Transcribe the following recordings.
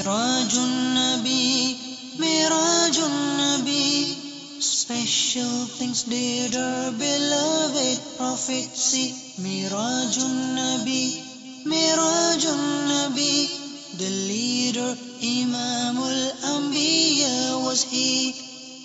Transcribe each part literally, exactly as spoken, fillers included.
Mirajun Nabi, Mirajun Nabi, special things did our beloved Prophet see. Mirajun Nabi, Mirajun Nabi, the leader, Imamul Anbiya was he.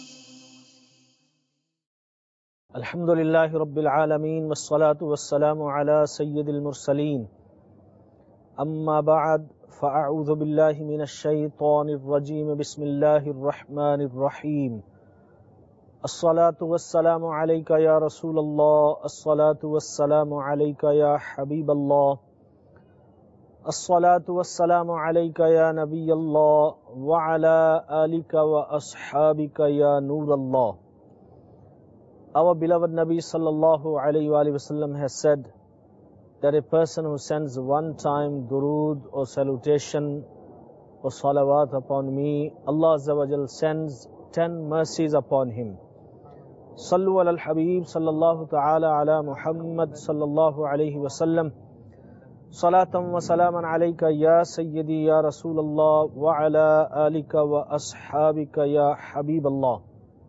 Alhamdulillahi Rabbil Alameen, wassalatu wassalamu ala Sayyidil Mursaleen. Amma ba'd, fa'a'udhu billahi minash shaytanir rajeem, bismillahir rahmanir rahim. As-salatu wassalamu alayka ya Rasulallah, as-salatu wassalamu alayka ya Habiballah, as-salatu wassalamu alayka ya Nabiyallah, wa ala alika wa ashabika ya Nurallah. Our beloved Nabi sallallahu alayhi wa sallam has said that a person who sends one time durood or salutation or salawat upon me, Allah Azza wa Jal sends ten mercies upon him. Sallu ala al-Habib sallallahu ta'ala ala Muhammad sallallahu alayhi wa sallam. Salatan wa salaman alayka ya Sayyidi ya Rasulallah wa ala alika wa ashabika ya Habiballah.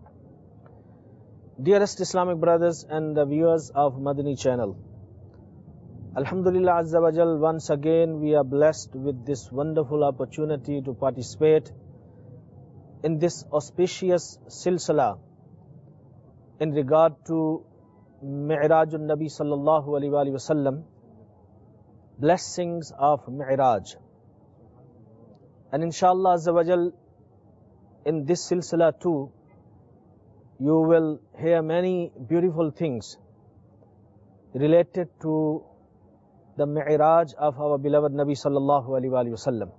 Dearest Islamic brothers and the viewers of Madani channel, Alhamdulillah Azza wa Jal, once again we are blessed with this wonderful opportunity to participate in this auspicious silsila in regard to Mi'rajun Nabi sallallahu alayhi wa sallam, blessings of Mi'raj. And inshallah Azza wa Jal, in this silsila too, you will hear many beautiful things related to the Mi'raj of our beloved Nabi sallallahu alayhi wa sallam.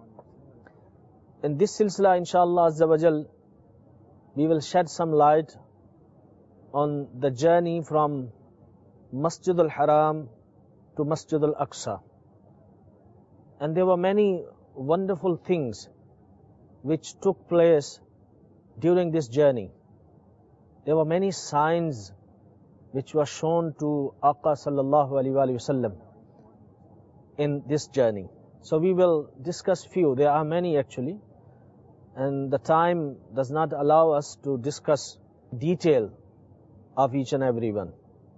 In this silsila, inshallah Azza wa Jal, we will shed some light on the journey from Masjid al-Haram to Masjid al-Aqsa. And there were many wonderful things which took place during this journey. There were many signs which were shown to Aqa sallallahu alayhi wa sallam in this journey. So we will discuss few. There are many actually, and the time does not allow us to discuss detail of each and every one.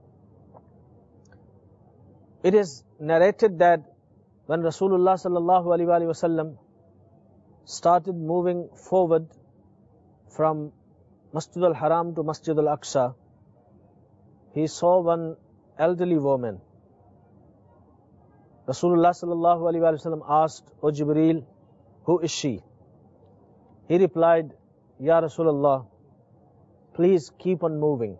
It is narrated that when Rasulullah sallallahu alayhi wa sallam started moving forward from Masjid al-Haram to Masjid al-Aqsa, he saw one elderly woman. Rasulullah sallallahu alayhi wa sallam asked, O Jibreel, who is she? He replied, Ya Rasulullah, please keep on moving.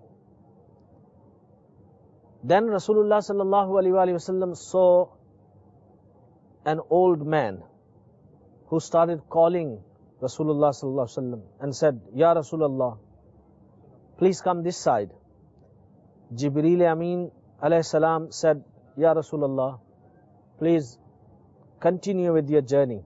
Then Rasulullah sallallahu alayhi wa sallam saw an old man who started calling Rasulullah sallallahu alayhi wa sallam and said, Ya Rasulullah, please come this side. Jibreel Amin alayhi salam said, Ya Rasulullah, please continue with your journey.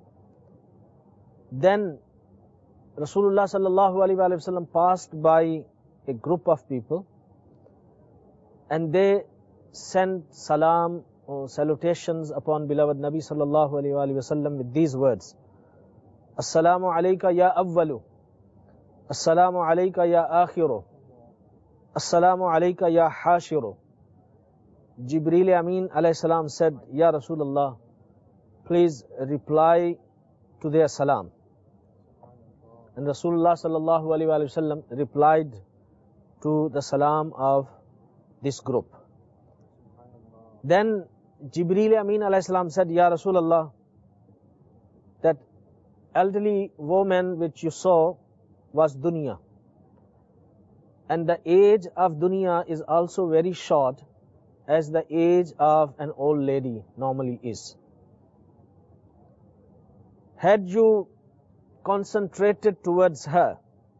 Then Rasulullah sallallahu alayhi wa sallam passed by a group of people and they sent salam or salutations upon beloved Nabi sallallahu alayhi wa sallam with these words: Assalamu alayka ya awwalu, Assalamu alayka ya akhiru, Assalamu alayka ya hashiru. Jibreel Amin alayhi salam said, Ya Rasulullah, please reply to their salam. And Rasulullah sallallahu alayhi wa sallam replied to the salam of this group. Then Jibreel Amin alayhi salam said, Ya Rasulullah, that elderly woman which you saw was dunya. And the age of dunya is also very short, as the age of an old lady normally is. Had you concentrated towards her,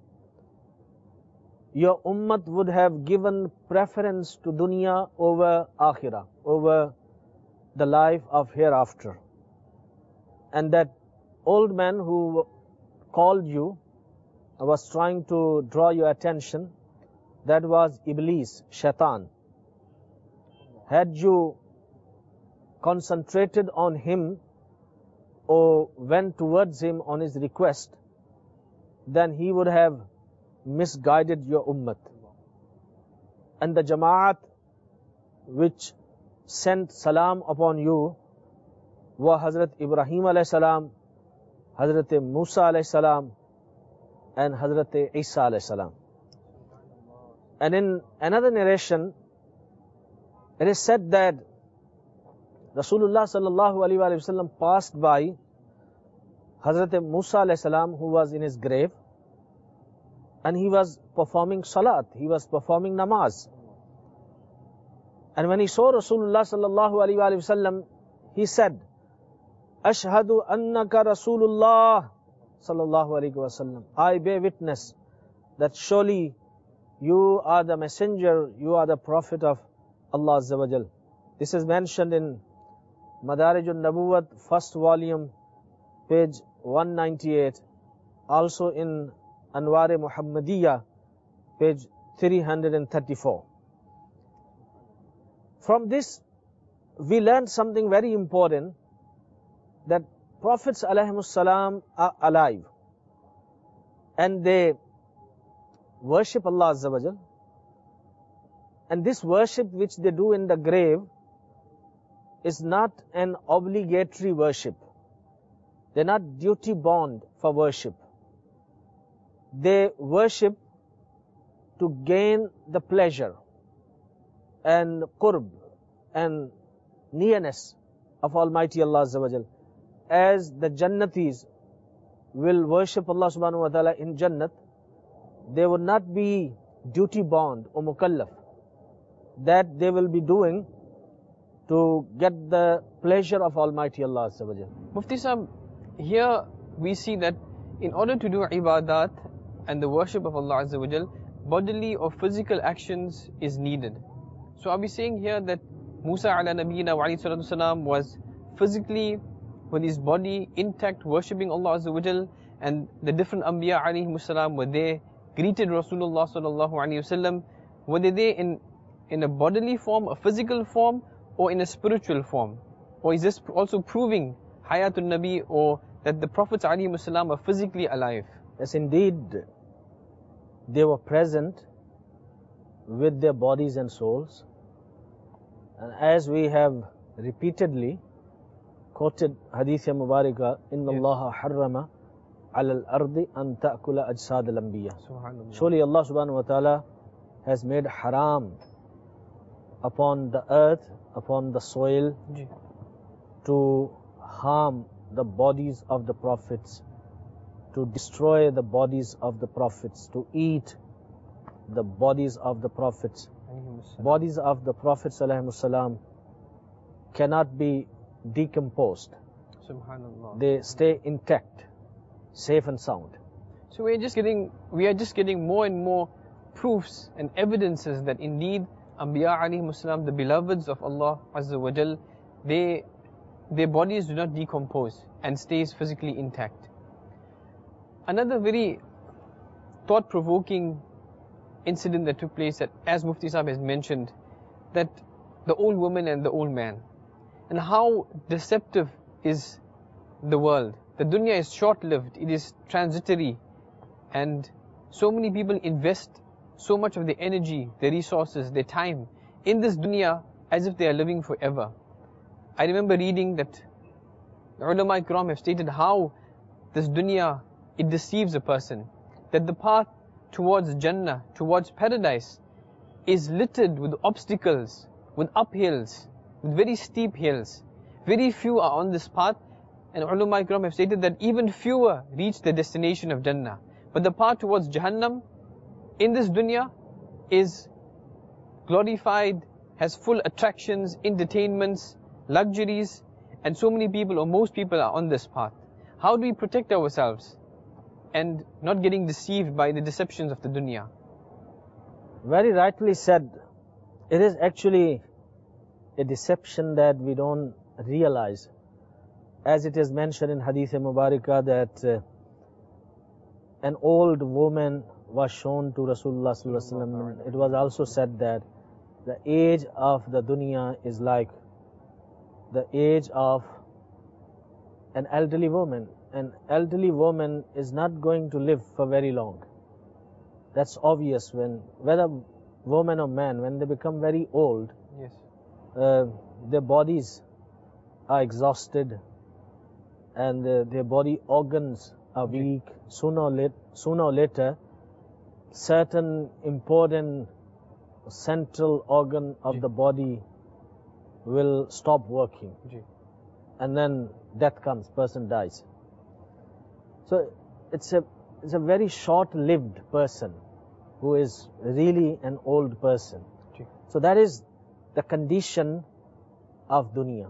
your ummat would have given preference to dunya over akhirah, over the life of hereafter. And that old man who called you was trying to draw your attention, that was Iblis, Shaitan. Had you concentrated on him, or went towards him on his request, then he would have misguided your ummah. And the Jama'at which sent salam upon you were Hazrat Ibrahim alayhi salam, Hazrat Musa alayhi salam, and Hazrat Isa alayhi salam. And in another narration, it is said that Rasulullah sallallahu alaihi wasallam passed by Hazrat Musa alayhi salam, who was in his grave, and he was performing salat, he was performing namaz. And when he saw Rasulullah sallallahu alaihi wasallam, he said, Ashhadu annaka Rasulullah sallallahu alaihi wasallam. I bear witness that surely you are the messenger, you are the prophet of Allah Azza wa Jal. This is mentioned in Madarij al-Nabuwat, first volume, page one ninety-eight. Also in Anwar-e Muhammadiyya, page three hundred thirty-four. From this, we learned something very important, that Prophets alayhimus salam are alive and they worship Allah Azza wa Jal. And this worship which they do in the grave is not an obligatory worship. They're not duty bound for worship. They worship to gain the pleasure and qurb and nearness of Almighty Allah Azza wa Jal. As the Jannatis will worship Allah subhanahu wa ta'ala in Jannat, they would not be duty bound or mukallaf, that they will be doing to get the pleasure of Almighty Allah Azza wa Jal. Mufti Sahib, here we see that in order to do ibadat and the worship of Allah Azza wa Jal, bodily or physical actions is needed. So are we saying here that Musa ala nabiyina wa alayhi salatu wasalam was physically with his body intact worshipping Allah Azza wa Jal, and the different Anbiya alayhi salam were there, greeted Rasulullah sallallahu alayhi wasallam? Were they there in, in a bodily form, a physical form, or in a spiritual form? Or is this also proving Hayatul Nabi, or that the Prophets alayhi salam are physically alive? Yes, indeed, they were present with their bodies and souls. And as we have repeatedly quoted Hadith Mubarakah, Inna Allah harrama ala al-ardi an ta'kula ajsad al-anbiya. Surely Allah subhanahu wa ta'ala has made haram upon the earth, upon the soil, to harm the bodies of the prophets, to destroy the bodies of the prophets, to eat the bodies of the prophets. Bodies of the prophets alayhimus salam cannot be decomposed. Subhanallah. They stay intact, safe and sound. So we're just getting, we are just getting more and more proofs and evidences that indeed Anbiya alayhimus salam, the beloveds of Allah Azza wa Jal, they, their bodies do not decompose and stays physically intact. Another very thought-provoking incident that took place, that as Mufti Sahib has mentioned, that the old woman and the old man, and how deceptive is the world. The dunya is short-lived, it is transitory, and so many people invest so much of their energy, their resources, their time in this dunya as if they are living forever. I remember reading that ulama ikram have stated how this dunya, it deceives a person, that the path towards Jannah, towards paradise, is littered with obstacles, with uphills, with very steep hills. Very few are on this path, and ulama ikram have stated that even fewer reach the destination of Jannah. But the path towards Jahannam in this dunya is glorified, has full attractions, entertainments, luxuries, and so many people, or most people, are on this path. How do we protect ourselves and not getting deceived by the deceptions of the dunya? Very rightly said. It is actually a deception that we don't realize. As it is mentioned in Hadith Mubarakah that uh, an old woman was shown to Rasulullah sallallahu alaihi wasallam. It was also said that the age of the dunya is like the age of an elderly woman. An elderly woman is not going to live for very long. That's obvious. When whether woman or man, when they become very old, Yes. uh, their bodies are exhausted and uh, their body organs are weak. Sooner or, late, sooner or later, certain important central organ of Ji. the body will stop working, Ji. and then death comes, person dies. So it's a it's a very short-lived person who is really an old person. Ji. So that is the condition of dunya.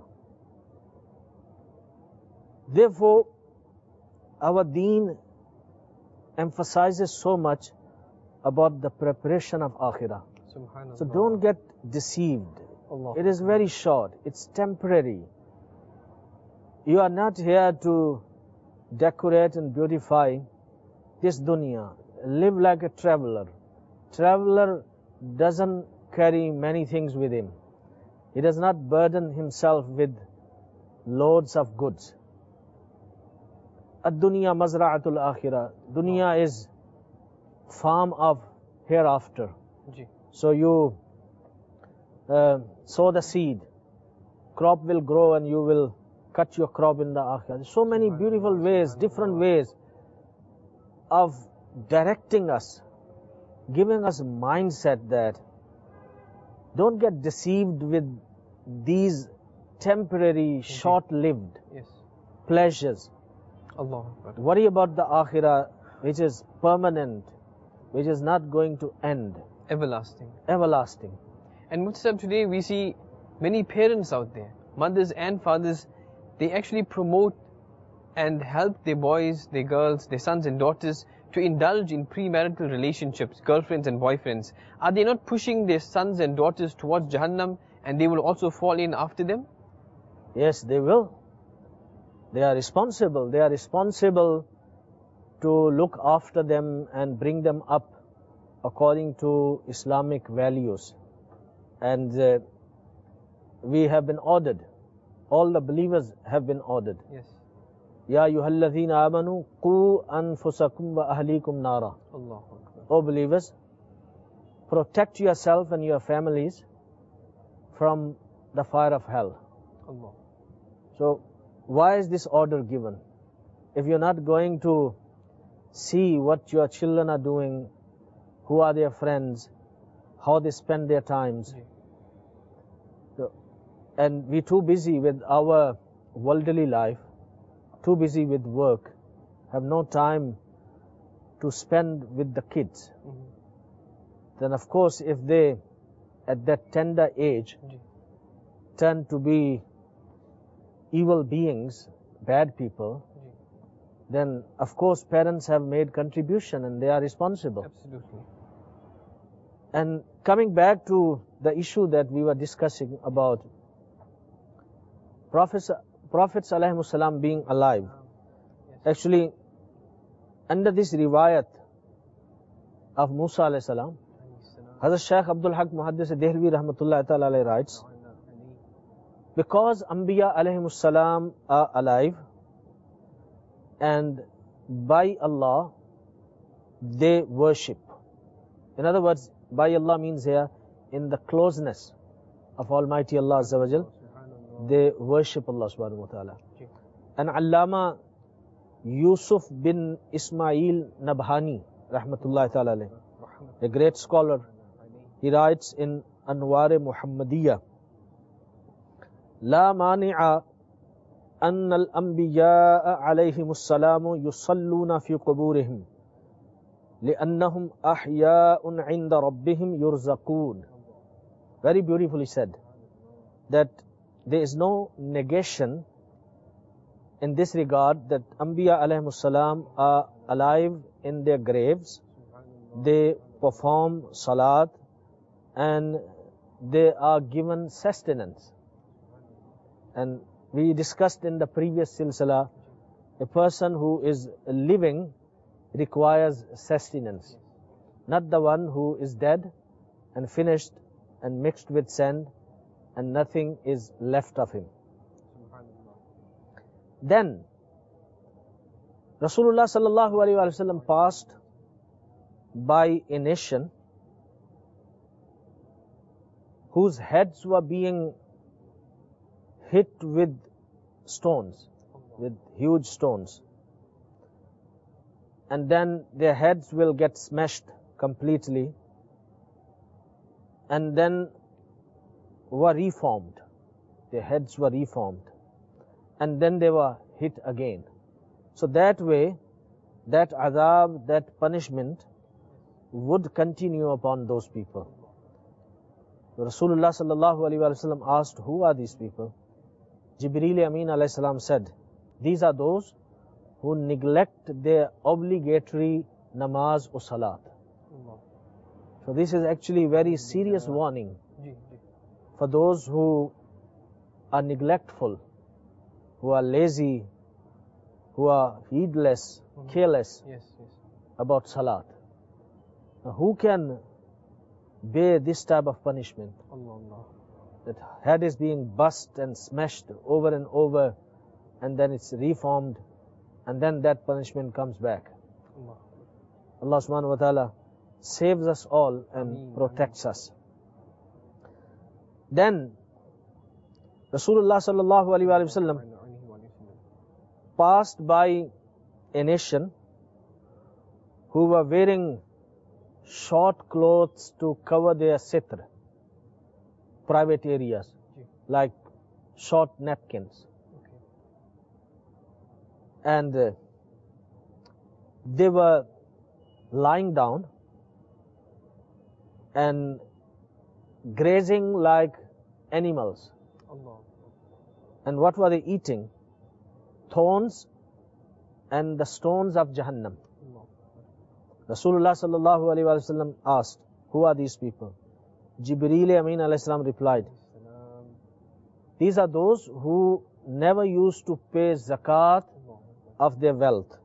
Therefore, our deen emphasizes so much about the preparation of akhirah. Subhanallah. So don't get deceived. Allah. It is very short. It's temporary. You are not here to decorate and beautify this dunya. Live like a traveler. Traveler doesn't carry many things with him. He does not burden himself with loads of goods. Ad-dunya mazra'atul akhirah. Dunya is farm of hereafter. Ji. So you uh, sow the seed, crop will grow and you will cut your crop in the akhirah. So many beautiful ways, different ways of directing us, giving us a mindset that don't get deceived with these temporary, short-lived Yes. pleasures. Allah. Worry about the akhirah, which is permanent, which is not going to end, Everlasting. everlasting. And Muhtasab, today we see many parents out there, mothers and fathers, they actually promote and help their boys, their girls, their sons and daughters to indulge in premarital relationships, girlfriends and boyfriends. Are they not pushing their sons and daughters towards Jahannam, and they will also fall in after them? Yes, they will. They are responsible. They are responsible to look after them and bring them up according to Islamic values. And uh, we have been ordered, all the believers have been ordered. Yes. Ya ayyuhalladhina amanu qu anfusakum wa ahlikum nara. Allah Akbar. O believers, protect yourself and your families from the fire of hell. Allah. So why is this order given? If you're not going to see what your children are doing, who are their friends, how they spend their times, Ji. so, and we're too busy with our worldly life, too busy with work, have no time to spend with the kids, Mhm. then of course if they at that tender age Ji. turn to be evil beings, bad people, Ji. then of course parents have made contribution and they are responsible. Absolutely. And coming back to the issue that we were discussing about Prophets, Prophets alayhimus salam being alive, Yes. actually under this riwayat of Musa alayhi salam, Hazrat Shaykh Abdul Haq Muhaddis Dehlvi rahmatullahi ta'ala alayhi writes, because Anbiya alayhimus salam are alive and by Allah they worship. In other words, by Allah means here in the closeness of Almighty Allah Azza wa Jal, they worship Allah subhanahu wa ta'ala. And Allama Yusuf bin Ismail Nabhani rahmatullahi ta'ala alayhi, a great scholar, he writes in Anwar Muhammadiyya, لا مانع أن الأنبياء عليهم السلام يصلون في قبورهم لأنهم أحياء عند ربهم يرزقون. Very beautifully said, that there is no negation in this regard that Anbiya alayhimus salam are alive in their graves, they perform salat and they are given sustenance. And we discussed in the previous silsila, a person who is living requires sustenance, not the one who is dead and finished and mixed with sand and nothing is left of him. Then Rasulullah sallallahu alaihi wasallam passed by a nation whose heads were being hit with stones, with huge stones. And then their heads will get smashed completely and then were reformed. Their heads were reformed. And then they were hit again. So that way, that adab, that punishment would continue upon those people. Rasulullah sallallahu alaihi wasallam asked, who are these people? Jibreel Amin alayhi salam said, these are those who neglect their obligatory namaz or salat. So this is actually very serious warning for those who are neglectful, who are lazy, who are heedless, careless Yes, yes. about salat. Now, who can bear this type of punishment? Allah, Allah. That head is being bust and smashed over and over, and then it's reformed, and then that punishment comes back. Allah. Allah subhanahu wa ta'ala saves us all and Ameen, protects us. Then Rasulullah sallallahu alaihi wasallam passed by a nation who were wearing short clothes to cover their sitr, private areas, like short napkins. Okay. And uh, they were lying down and grazing like animals. Allah. And what were they eating? Thorns and the stones of Jahannam. Allah. Rasulullah sallallahu alaihi wasallam asked, who are these people? Jibreel Amin alayhi salam replied, Salam. these are those who never used to pay zakat Allah. of their wealth.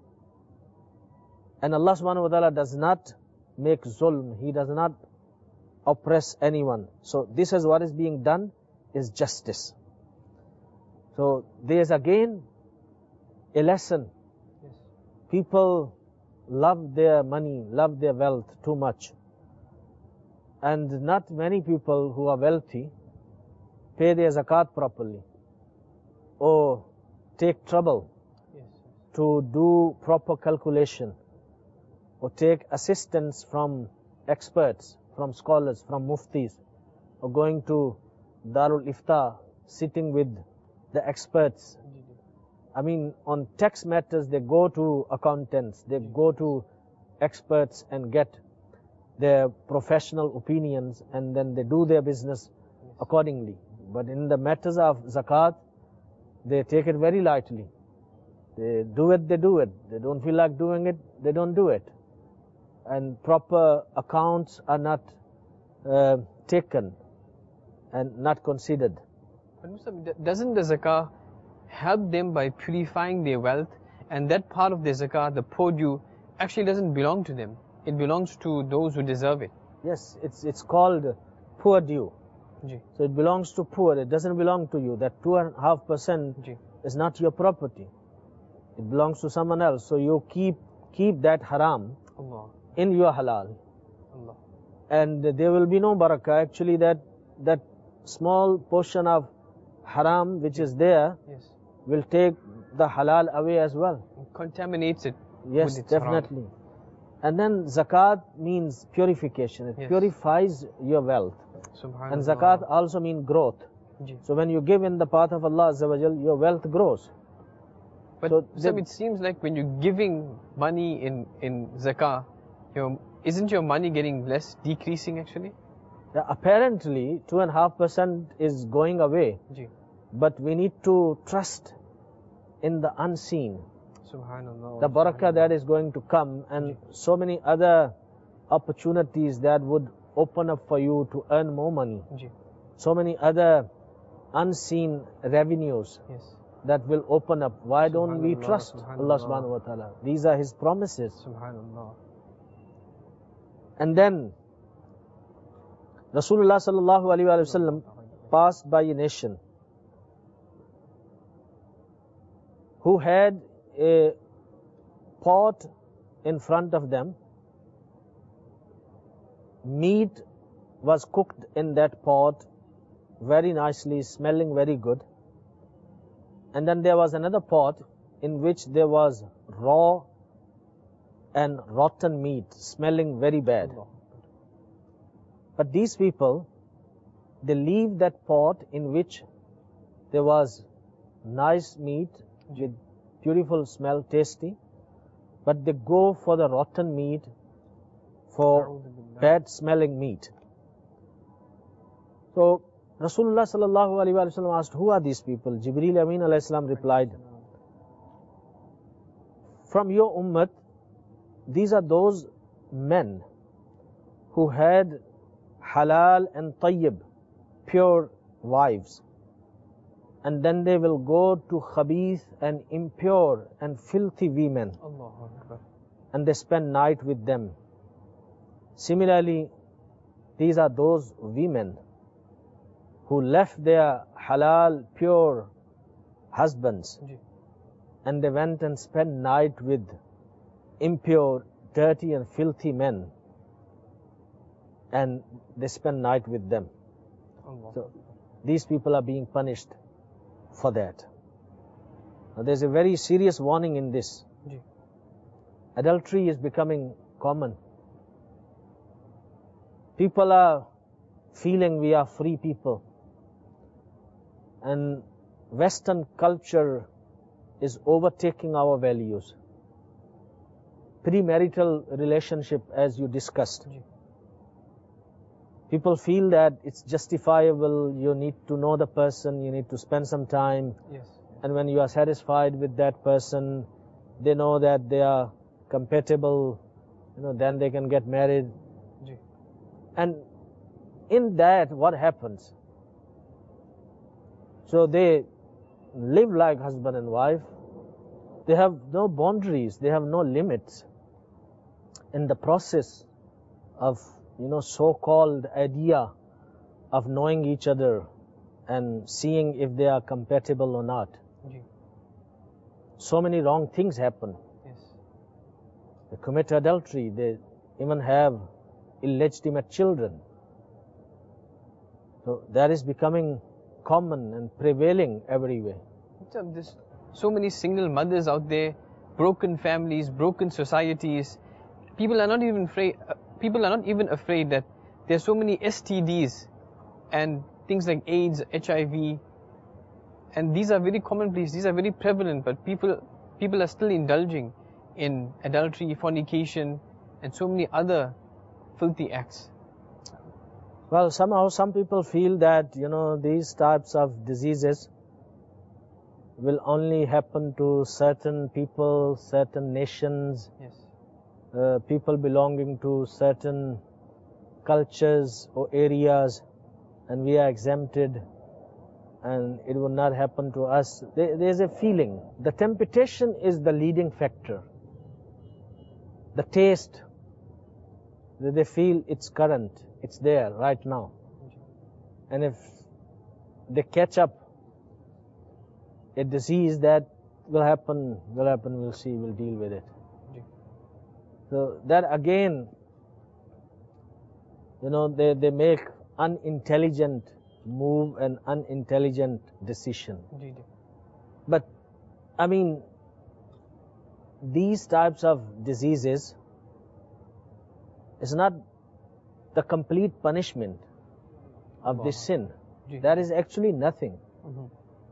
And Allah subhanahu wa ta'ala does not make zulm, He does not oppress anyone. So this is what is being done, is justice. So there is again a lesson. Yes. People love their money, love their wealth too much. And not many people who are wealthy pay their zakat properly or take trouble Yes. to do proper calculation or take assistance from experts, from scholars, from muftis, or going to Darul Ifta, sitting with the experts. I mean, on tax matters, they go to accountants, they go to experts and get their professional opinions, and then they do their business accordingly. But in the matters of zakat, they take it very lightly. They do it, they do it. They don't feel like doing it, they don't do it. And proper accounts are not uh, taken and not considered. But Muslim, d- doesn't the zakah help them by purifying their wealth? And that part of the zakah, the produce, actually doesn't belong to them. It belongs to those who deserve it. Yes, it's it's called poor due. Ji. So it belongs to poor, it doesn't belong to you. That two and a half percent Ji. is not your property. It belongs to someone else. So you keep keep that haram Allah. in your halal. Allah. And there will be no barakah. Actually, that that small portion of haram which is there Yes. will take the halal away as well. It contaminates it. Yes, with its haram. definitely. And then zakat means purification. It Yes. purifies your wealth. Subhanallah. And zakat also means growth. Ji. So when you give in the path of Allah Azza wa Jal, your wealth grows. But So Sam, the- it seems like when you're giving money in, in zakah, your, isn't your money getting less, decreasing actually? Yeah, apparently, two and a half percent is going away. Ji. But we need to trust in the unseen. Subhanallah. The barakah that is going to come, and so many other opportunities that would open up for you to earn more money. Ji. So many other unseen revenues Yes. that will open up. Why don't we Subhanallah, trust Allah subhanallah. subhanahu wa ta'ala? These are His promises. Subhanallah. And then Rasulullah sallallahu alaihi wasallam passed by a nation who had a pot in front of them. Meat was cooked in that pot very nicely, smelling very good. And then there was another pot in which there was raw and rotten meat, smelling very bad. But these people, they leave that pot in which there was nice meat with beautiful smell, tasty, but they go for the rotten meat, for bad smelling meat. So Rasulullah sallallahu alaihi wasallam asked, who are these people? Jibreel Amin alayhi salam replied, from your ummah, these are those men who had halal and tayyib, pure wives. And then they will go to khabith and impure and filthy women. And they spend night with them. Similarly, these are those women who left their halal, pure husbands and they went and spent night with impure, dirty and filthy men, and they spend night with them. So these people are being punished for that. Now, there's a very serious warning in this. Adultery is becoming common. People are feeling we are free people, and Western culture is overtaking our values. Premarital relationship, as you discussed. People feel that it's justifiable, you need to know the person, you need to spend some time. Yes. And when you are satisfied with that person, they know that they are compatible, you know, then they can get married. Ji. And in that, what happens? So they live like husband and wife. They have no boundaries, they have no limits. In the process of, you know, so-called idea of knowing each other and seeing if they are compatible or not. Ji. So many wrong things happen. Yes. They commit adultery, they even have illegitimate children. So that is becoming common and prevailing everywhere. There's so many single mothers out there, broken families, broken societies. People are not even afraid. Uh, people are not even afraid that there's so many S T Ds and things like AIDS, H I V, and these are very commonplace. These are very prevalent, but people people are still indulging in adultery, fornication, and so many other filthy acts. Well, somehow some people feel that, you know, these types of diseases will only happen to certain people, certain nations, Yes. uh, people belonging to certain cultures or areas, and we are exempted, and it will not happen to us. There, there's a feeling. The temptation is the leading factor. The taste, they feel it's current, it's there right now. And if they catch up a disease, that will happen, will happen, we'll see, we'll deal with it. So that again, you know, they, they make unintelligent move and unintelligent decision. But, I mean, these types of diseases is not the complete punishment of this sin. That is actually nothing. Mm-hmm.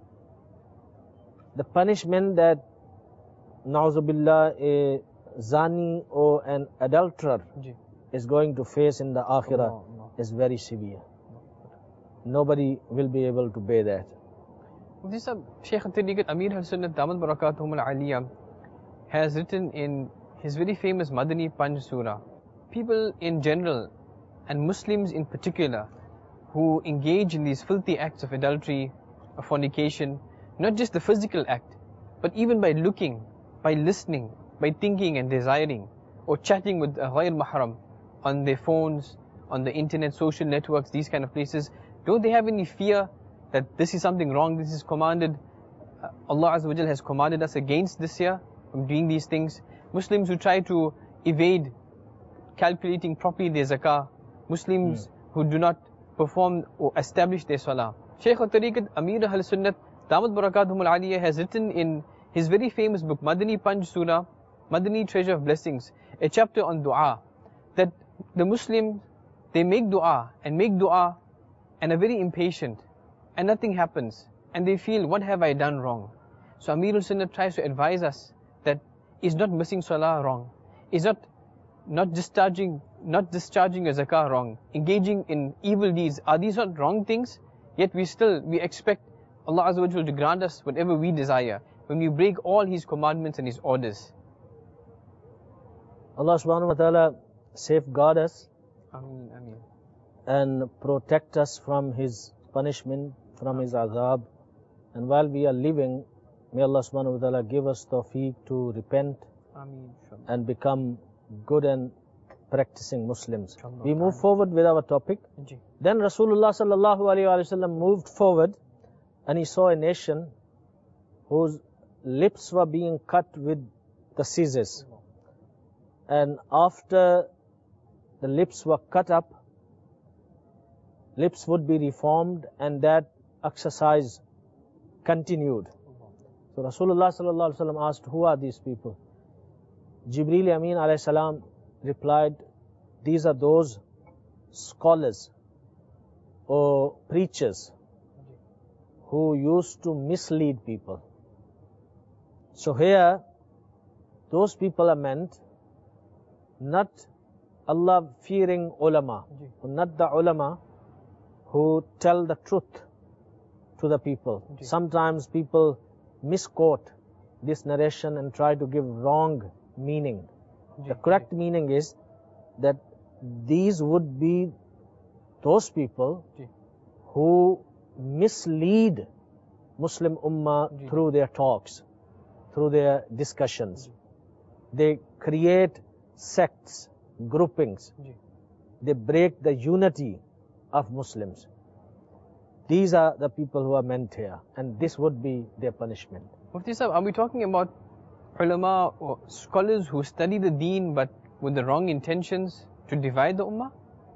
The punishment that, na'uzubillah, a zani or an adulterer Ji. is going to face in the akhirah Allah, Allah. is very severe. Nobody will be able to bear that. This uh, Shaykh al-Tariqat Amir al-Sunnat Damat Barakatuhum al-Aliyah has written in his very famous Madani Panj Surah, people in general and Muslims in particular who engage in these filthy acts of adultery, of fornication, not just the physical act, but even by looking, by listening, by thinking and desiring, or chatting with a ghayr mahram on their phones, on the internet, social networks, these kind of places, don't they have any fear that this is something wrong, this is commanded? Uh, Allah Azza wa Jal has commanded us against this here, from doing these things. Muslims who try to evade calculating properly their zakah, Muslims Hmm. who do not perform or establish their salah. Shaykh al-Tariqat Amir al-Sunnat Damat Barakatuhum al-Aliyah has written in his very famous book Madani Panj Surah, Madani Treasure of Blessings, a chapter on dua, that the Muslims, they make dua and make dua and are very impatient and nothing happens and they feel, what have I done wrong? So Amir al-Sunnat tries to advise us that is not missing salah wrong, is not not discharging not discharging your zakah wrong, engaging in evil deeds, are these not wrong things? Yet we still we expect Allah Azza wa Jalla to grant us whatever we desire when we break all His commandments and His orders. Allah subhanahu wa ta'ala safeguard us Ameen, ameen. and protect us from His punishment, from His azab. And while we are living, may Allah subhanahu wa ta'ala give us tawfiq to repent Ameen. and become good and practicing Muslims. Inshallah. We move forward with our topic. Ji. Then Rasulullah sallallahu alayhi wa sallam moved forward and he saw a nation whose lips were being cut with the scissors. And after the lips were cut up, lips would be reformed and that exercise continued. So Rasulullah sallallahu alaihi wasallam asked, who are these people? Jibreel Amin alayhi salam replied, these are those scholars or preachers who used to mislead people. So here, those people are meant, not Allah fearing ulama, not the ulama who tell the truth to the people. Sometimes people misquote this narration and try to give wrong meaning. The correct meaning is that these would be those people who mislead Muslim Ummah through their talks, through their discussions. They create sects, groupings. They break the unity of Muslims. These are the people who are meant here, and this would be their punishment. Mufti Sahib, are we talking about ulama or scholars who study the deen but with the wrong intentions to divide the ummah?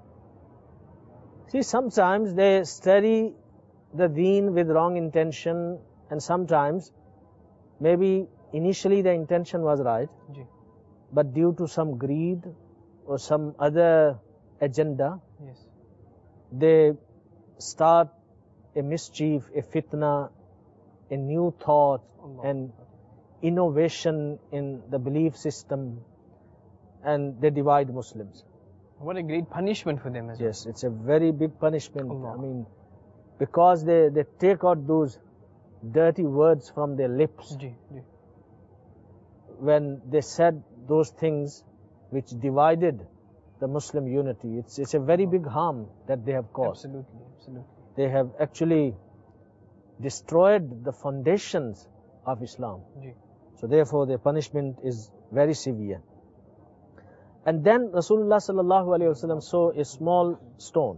See, sometimes they study the deen with wrong intention, and sometimes maybe initially the intention was right, Ji. but due to some greed or some other agenda, Yes. they start a mischief, a fitna, a new thought, Allah. and innovation in the belief system, and they divide Muslims. What a great punishment for them as well. Yes, it's a very big punishment. Allah. I mean, because they, they take out those dirty words from their lips Ji, ji. when they said those things which divided the Muslim unity. It's, it's a very big harm that they have caused. Absolutely, absolutely. They have actually destroyed the foundations of Islam. Ji. So therefore their punishment is very severe. And then Rasulullah sallallahu alaihi wasallam saw a small stone.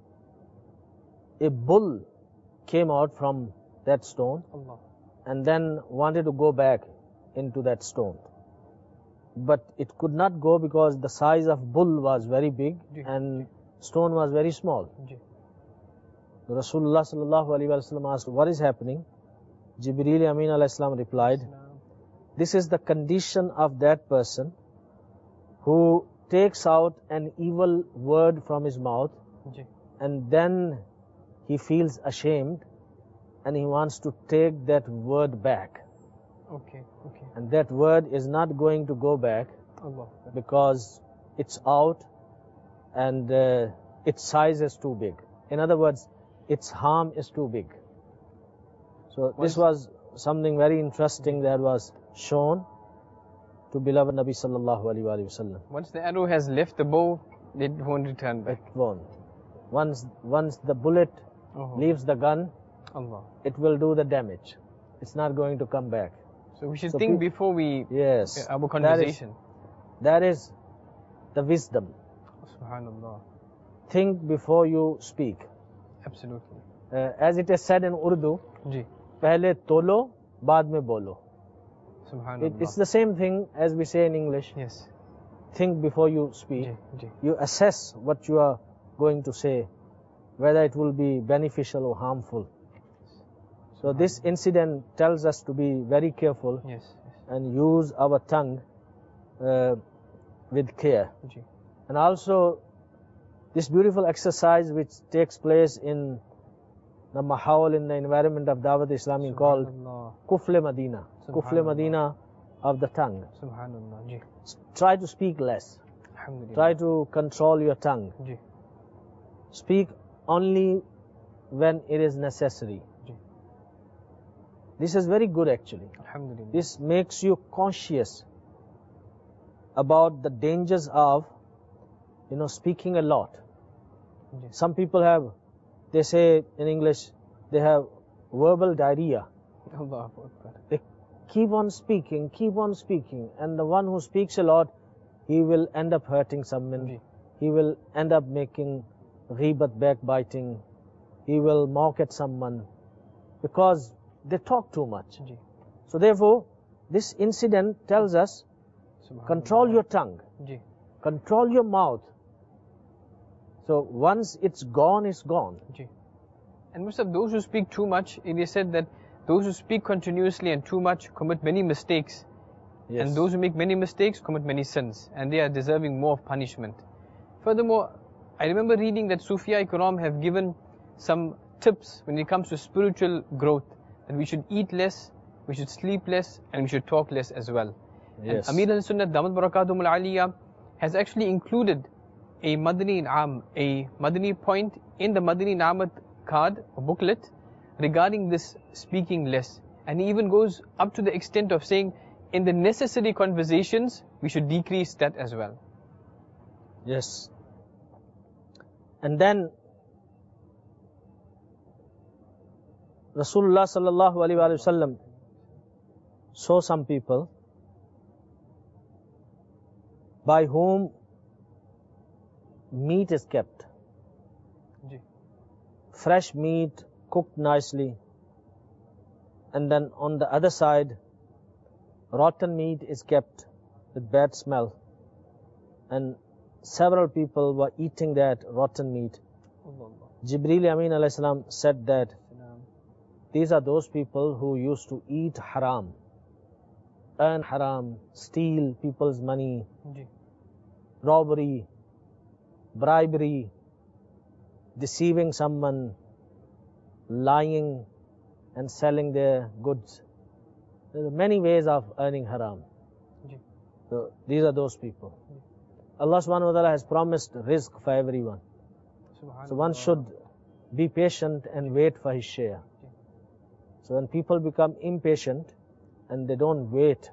A bull came out from that stone Allah. and then wanted to go back into that stone. But it could not go because the size of bull was very big Ji. and stone was very small. Ji. Rasulullah sallallahu alaihi wasallam asked, what is happening? Jibreel Amin alayhi salam replied, this is the condition of that person who takes out an evil word from his mouth Ji. and then he feels ashamed and he wants to take that word back. Okay, okay. And that word is not going to go back Allah. because it's out and uh, its size is too big. In other words, its harm is too big. So this was something very interesting that was shown to beloved Nabi sallallahu alaihi wasallam. Once the arrow has left the bow, it won't return back. It won't. Once once the bullet Oh. leaves the gun, Allah. it will do the damage. It's not going to come back. So we should So think pe- before we Yes. uh, our That is, conversation. that is the wisdom. Subhanallah. Think before you speak. Absolutely. Uh, as it is said in Urdu, Ji. पहले तोलो, बाद में बोलो. Subhanallah. It, it's the same thing as we say in English. Yes. Think before you speak. Ji, ji. You assess what you are going to say, whether it will be beneficial or harmful. So this incident tells us to be very careful Yes. Yes. and use our tongue uh, with care. Ji. And also, this beautiful exercise which takes place in the mahawal, in the environment of Dawat Islami, called Subhanallah. Kufle Madina, Kufle Subhanallah. Madina of the tongue. Subhanallah. Ji. Try to speak less. Alhamdulillah. Try to control your tongue. Ji. Speak only when it is necessary. Ji. This is very good actually. Alhamdulillah. This makes you conscious about the dangers of, you know, speaking a lot. Ji. Some people have, they say in English, they have verbal diarrhea. Allahu Akbar. They keep on speaking, keep on speaking, and the one who speaks a lot, he will end up hurting someone. Ji. He will end up making ghibat, backbiting. He will mock at someone because they talk too much. Ji. So therefore, this incident tells us, Subhanallah. control your tongue, Ji. control your mouth. So once it's gone, it's gone. Ji. And most of those who speak too much, it is said that those who speak continuously and too much commit many mistakes. Yes. And those who make many mistakes commit many sins, and they are deserving more of punishment. Furthermore, I remember reading that Sufiya Ikram have given some tips when it comes to spiritual growth, that we should eat less, we should sleep less, and we should talk less as well. Yes. And Amir al-Sunnat Damat Barakatum al-Aliyah has actually included a Madani In'am, a Madani point in the Madani In'amat card or booklet regarding this speaking less. And he even goes up to the extent of saying, in the necessary conversations, we should decrease that as well. Yes. And then Rasulullah sallallahu alaihi wasallam saw some people by whom meat is kept. Ji. Fresh meat cooked nicely. And then on the other side, rotten meat is kept with bad smell. And several people were eating that rotten meat. Jibreel Amin alayhi salam said that these are those people who used to eat haram, earn haram, steal people's money, Ji. robbery, bribery, deceiving someone, lying and selling their goods. There are many ways of earning haram. Ji. So these are those people. Allah subhanahu wa ta'ala has promised rizq for everyone. So one should be patient and wait for his share. So when people become impatient and they don't wait,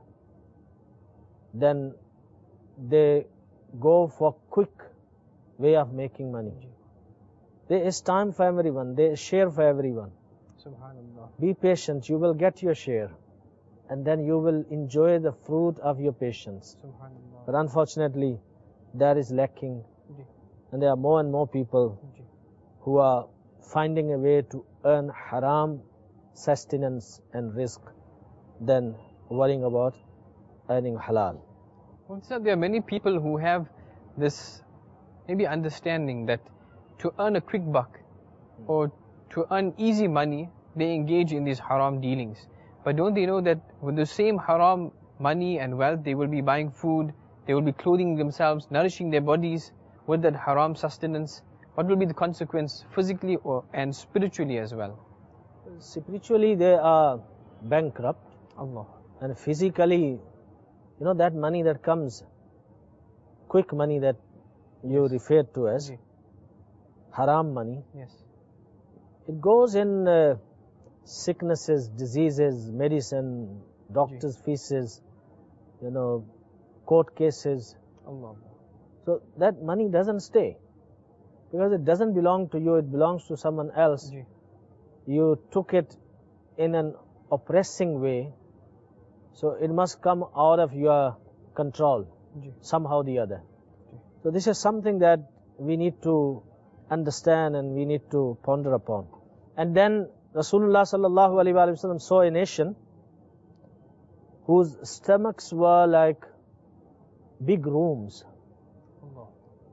then they go for quick way of making money. There is time for everyone. There is share for everyone. Subhanallah. Be patient. You will get your share. And then you will enjoy the fruit of your patience. Subhanallah. But unfortunately, that is lacking. Ji. And there are more and more people Ji. who are finding a way to earn haram sustenance and risk than worrying about earning halal. Well, sir, there are many people who have this maybe understanding that to earn a quick buck or to earn easy money, they engage in these haram dealings. But don't they know that with the same haram money and wealth, they will be buying food, they will be clothing themselves, nourishing their bodies with that haram sustenance? What will be the consequence physically or and spiritually as well? Spiritually, they are bankrupt. Allah. And physically, you know, that money that comes, quick money that you referred to as Ji. haram money, Yes. it goes in uh, sicknesses, diseases, medicine, doctors' fees, you know, court cases. Allah. So that money doesn't stay because it doesn't belong to you, it belongs to someone else. Ji. You took it in an oppressing way, so it must come out of your control Ji. somehow or the other. So this is something that we need to understand and we need to ponder upon. And then Rasulullah sallallahu alaihi wasallam saw a nation whose stomachs were like big rooms. Allah.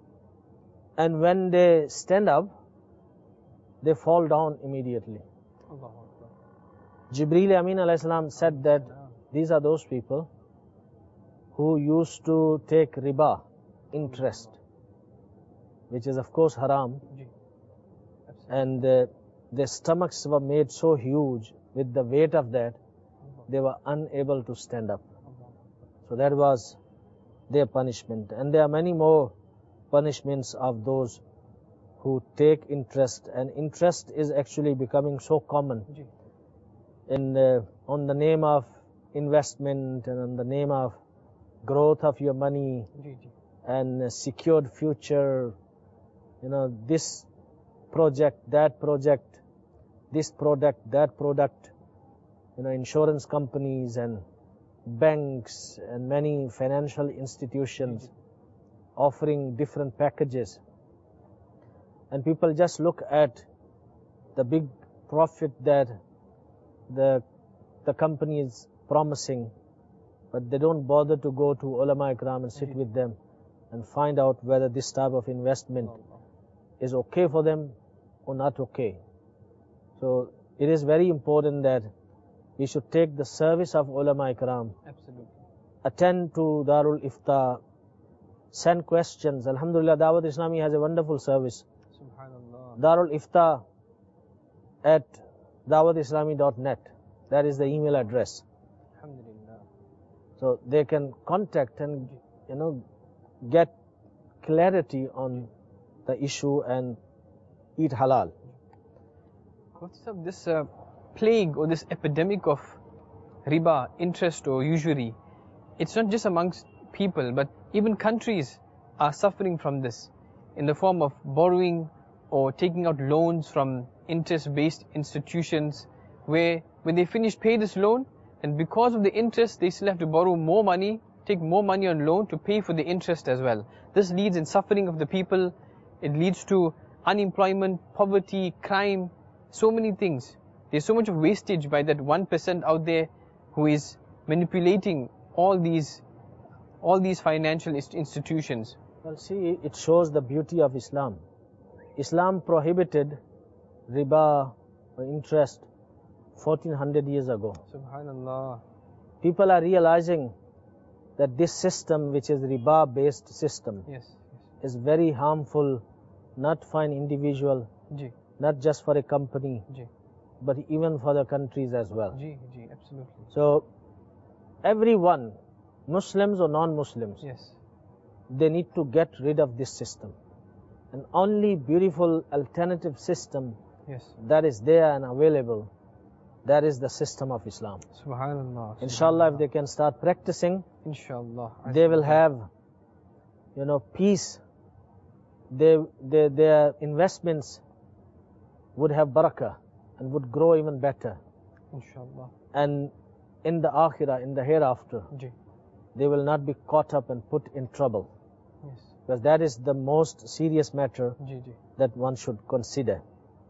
And when they stand up, they fall down immediately. Allah. Jibreel Amin alayhi salam said that these are those people who used to take riba, interest, which is of course haram, and uh, their stomachs were made so huge with the weight of that, they were unable to stand up. So that was their punishment. And there are many more punishments of those who take interest, and interest is actually becoming so common in uh, on the name of investment and on the name of growth of your money and a secured future. You know, this project, that project, this product, that product. You know, insurance companies and banks and many financial institutions offering different packages. And people just look at the big profit that the the company is promising, but they don't bother to go to ulama ikram and sit with them and find out whether this type of investment is okay for them or not okay. So it is very important that we should take the service of ulama ikram. Absolutely. Attend to Darul Ifta, send questions. Alhamdulillah, Dawat Islami has a wonderful service. Subhanallah. Darul Ifta at dawat islami dot net. That is the email address. Alhamdulillah. So they can contact and, you know, get clarity on the issue and eat halal. What's up this uh, plague or this epidemic of riba, interest or usury? It's not just amongst people, but even countries are suffering from this in the form of borrowing or taking out loans from interest-based institutions, where when they finish pay this loan, and because of the interest they still have to borrow more money, take more money on loan to pay for the interest as well. This leads in suffering of the people. It leads to unemployment, poverty, crime, so many things. There's so much of wastage by that one percent out there who is manipulating all these all these financial institutions. Well, see, it shows the beauty of Islam. Islam prohibited riba or interest fourteen hundred years ago. Subhanallah. People are realizing that this system, which is riba-based system, Yes. is very harmful, not for an individual, Ji. not just for a company, Ji. but even for the countries as well. Ji. Ji. Absolutely. So, everyone, Muslims or non-Muslims, Yes. they need to get rid of this system. And only beautiful alternative system Yes. that is there and available, that is the system of Islam. Subhanallah. Inshallah, if they can start practicing, Inshallah. they will have, you know, peace. They, they, their investments would have barakah and would grow even better. Inshallah. And in the akhirah, in the hereafter, Ji. they will not be caught up and put in trouble. Yes. Because that is the most serious matter Ji. Ji. that one should consider.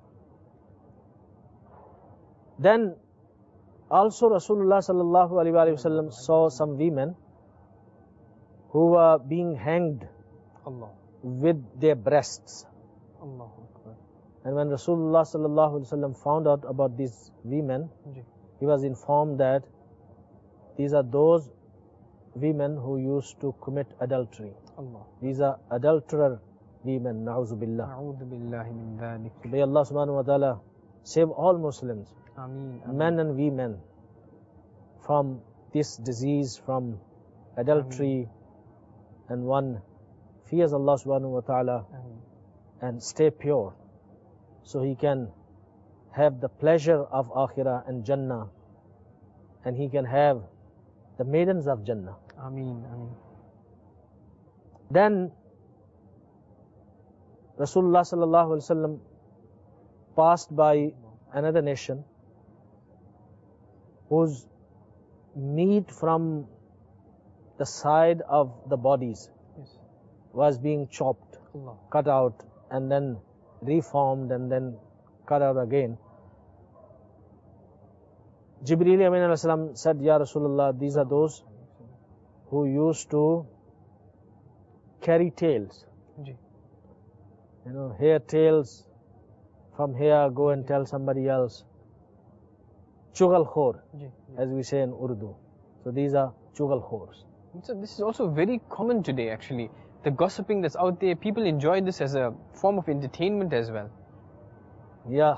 Then also Rasulullah sallallahu alaihi wasallam saw some women who were being hanged Allah. with their breasts. Allah Akbar. And when Rasulullah sallallahu alaihi wasallam found out about these women, Ji. he was informed that these are those women who used to commit adultery. Allah. These are adulterer women, na'udhu billah. A'udhu billahi min dhalik. May Allah subhanahu wa ta'ala save all Muslims, Ameen. Ameen. men and women, from this disease, from adultery, and one fears Allah subhanahu wa ta'ala Ameen. and stay pure, so he can have the pleasure of akhirah and Jannah, and he can have the maidens of Jannah. Ameen. Ameen. Then Rasulullah sallallahu alaihi wasallam passed by another nation whose meat from the side of the bodies Yes. was being chopped, Allah. cut out, and then reformed and then cut out again. Jibreel Amin alayhi salam said, Ya Rasulullah, these are those who used to carry tales. Ji. You know, hear tales from here, go and tell somebody else. Chugal khor, Ji. as we say in Urdu. So these are chugal khors. So this is also very common today, actually. The gossiping that's out there, people enjoy this as a form of entertainment as well. Yeah.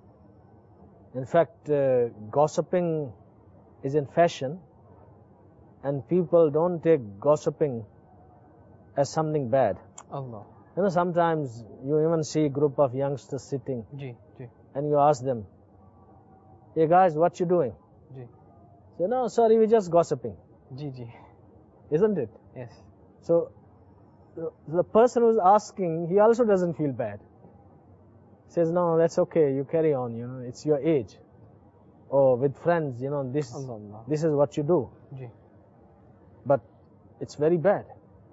In fact, uh, gossiping is in fashion, and people don't take gossiping as something bad. Allah. You know, sometimes you even see a group of youngsters sitting, Ji, ji, and you ask them, hey guys, what you doing? ji, Say, no, sorry, we're just gossiping. ji, ji. Isn't it? Yes. So, the, the person who's asking, he also doesn't feel bad. Says, no, that's okay, you carry on, you know, it's your age. Or with friends, you know, this, Allah, Allah. this is what you do. Ji. But it's very bad.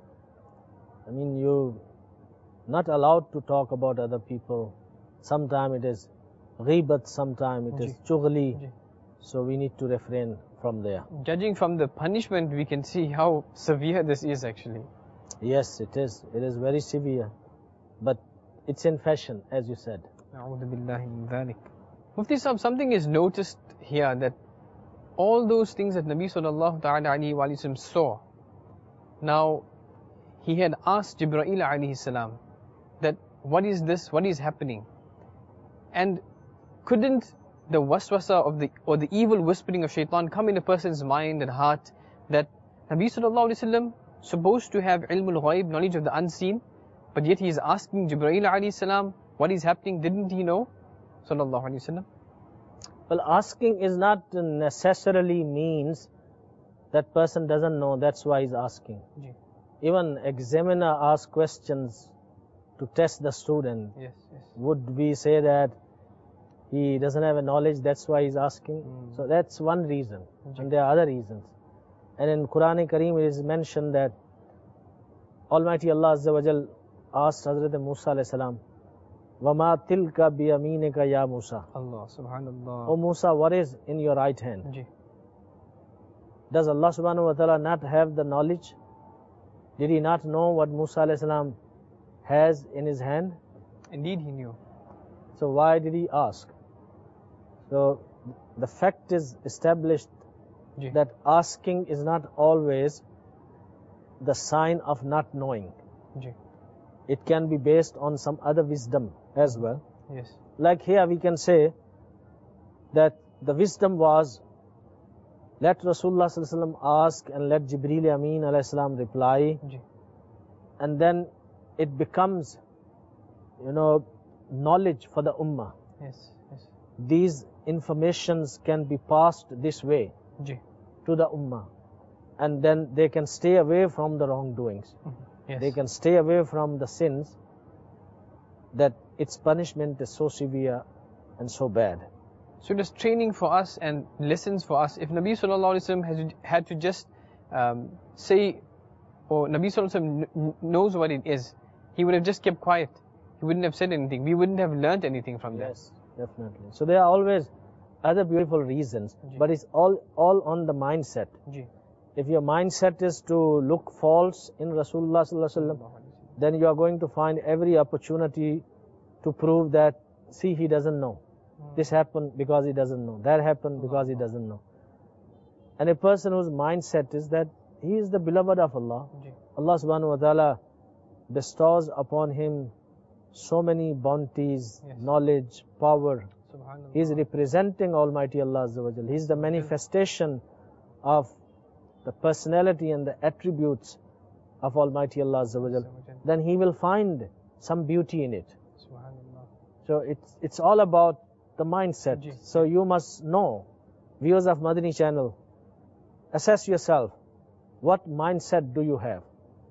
I mean, you're not allowed to talk about other people. Sometimes it is ghibat, sometimes it is Ji. chughli. Ji. So we need to refrain from there. Judging from the punishment, we can see how severe this is actually. Yes, it is. It is very severe. But it's in fashion, as you said. A'udhu billahi min dhalik. Mufti Sahib, something is noticed here that all those things that Nabi sallallahu ta'ala alayhi wa sallam saw, now he had asked Jibreel alayhi salam that what is this, what is happening? And couldn't the waswasa of the, or the evil whispering of shaitan come in a person's mind and heart that Nabi sallallahu alayhi wa sallam supposed to have ilmul ghaib, knowledge of the unseen, but yet he is asking Jibreel alayhi salam what is happening, didn't he know? Sallallahu alayhi wa sallam. Well, asking is not necessarily means that person doesn't know, that's why he's asking. Ji. Even examiner asks questions to test the student. Yes, yes. Would we say that he doesn't have a knowledge, that's why he's asking? Mm. So that's one reason. Ji. And there are other reasons. And in Quran Kareem it is mentioned that Almighty Allah Azza wa Jal asked Hazrat Musa alayhi salam, وَمَا تِلْكَ بِيَمِينِكَ يَا Musa. Allah, subhanallah. O Musa, what is in your right hand? Ji. Does Allah subhanahu wa ta'ala not have the knowledge? Did he not know what Musa alayhi salam has in his hand? Indeed he knew. So why did he ask? So the fact is established Ji. that asking is not always the sign of not knowing. Ji. It can be based on some other wisdom as well. Yes. Like here we can say that the wisdom was, let Rasulullah sallallahu alaihi wasallam ask and let Jibreel Amin alayhi salam reply, Ji. and then it becomes, you know, knowledge for the ummah. Yes, yes. These informations can be passed this way Ji. to the ummah, and then they can stay away from the wrongdoings. Mhm. Yes. They can stay away from the sins, that its punishment is so severe and so bad. So it is training for us and lessons for us. If Nabi sallallahu alaihi wasallam has had to just um, say, or Nabi sallallahu alaihi wasallam knows what it is, he would have just kept quiet. He wouldn't have said anything. We wouldn't have learnt anything from that. Yes, definitely. So there are always other beautiful reasons, Ji. but it's all all on the mindset. Ji. If your mindset is to look false in Rasulullah sallallahu alaihi wasallam, then you are going to find every opportunity to prove that, see, he doesn't know. This happened because he doesn't know. That happened because he doesn't know. And a person whose mindset is that he is the beloved of Allah, Ji. Allah subhanahu wa ta'ala bestows upon him so many bounties, Yes. knowledge, power. Subhanallah. He is representing Almighty Allah Azza wa Jal. He is the manifestation of the personality and the attributes of Almighty Allah Azza wa Jal. Then he will find some beauty in it. Subhanallah. So it's it's all about the mindset. Ji. So you must know, viewers of Madani channel, assess yourself. What mindset do you have?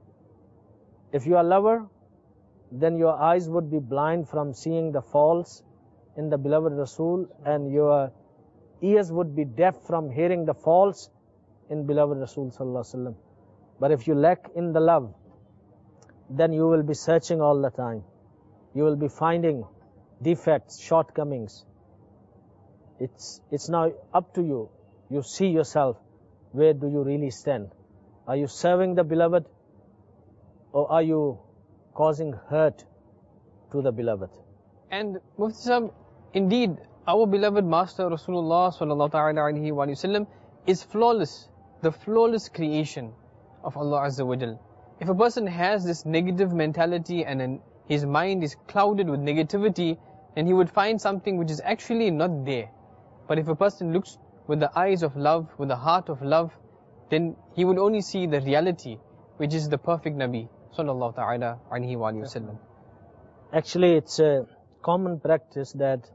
If you are lover, then your eyes would be blind from seeing the faults in the beloved Rasul, and your ears would be deaf from hearing the faults in beloved Rasul sallallahu alaihi wasallam. But if you lack in the love, then you will be searching all the time. You will be finding defects, shortcomings. It's, it's now up to you. You see yourself, where do you really stand? Are you serving the beloved, or are you causing hurt to the beloved? And Mufti Sahib, indeed, our beloved Master Rasulullah sallallahu alaihi wasallam is flawless, the flawless creation of Allah Azza wa Jal. If a person has this negative mentality and then his mind is clouded with negativity, then he would find something which is actually not there. But if a person looks with the eyes of love, with the heart of love, then he would only see the reality, which is the perfect Nabi sallallahu ta'ala alaihi wasallam. Actually, it's a common practice that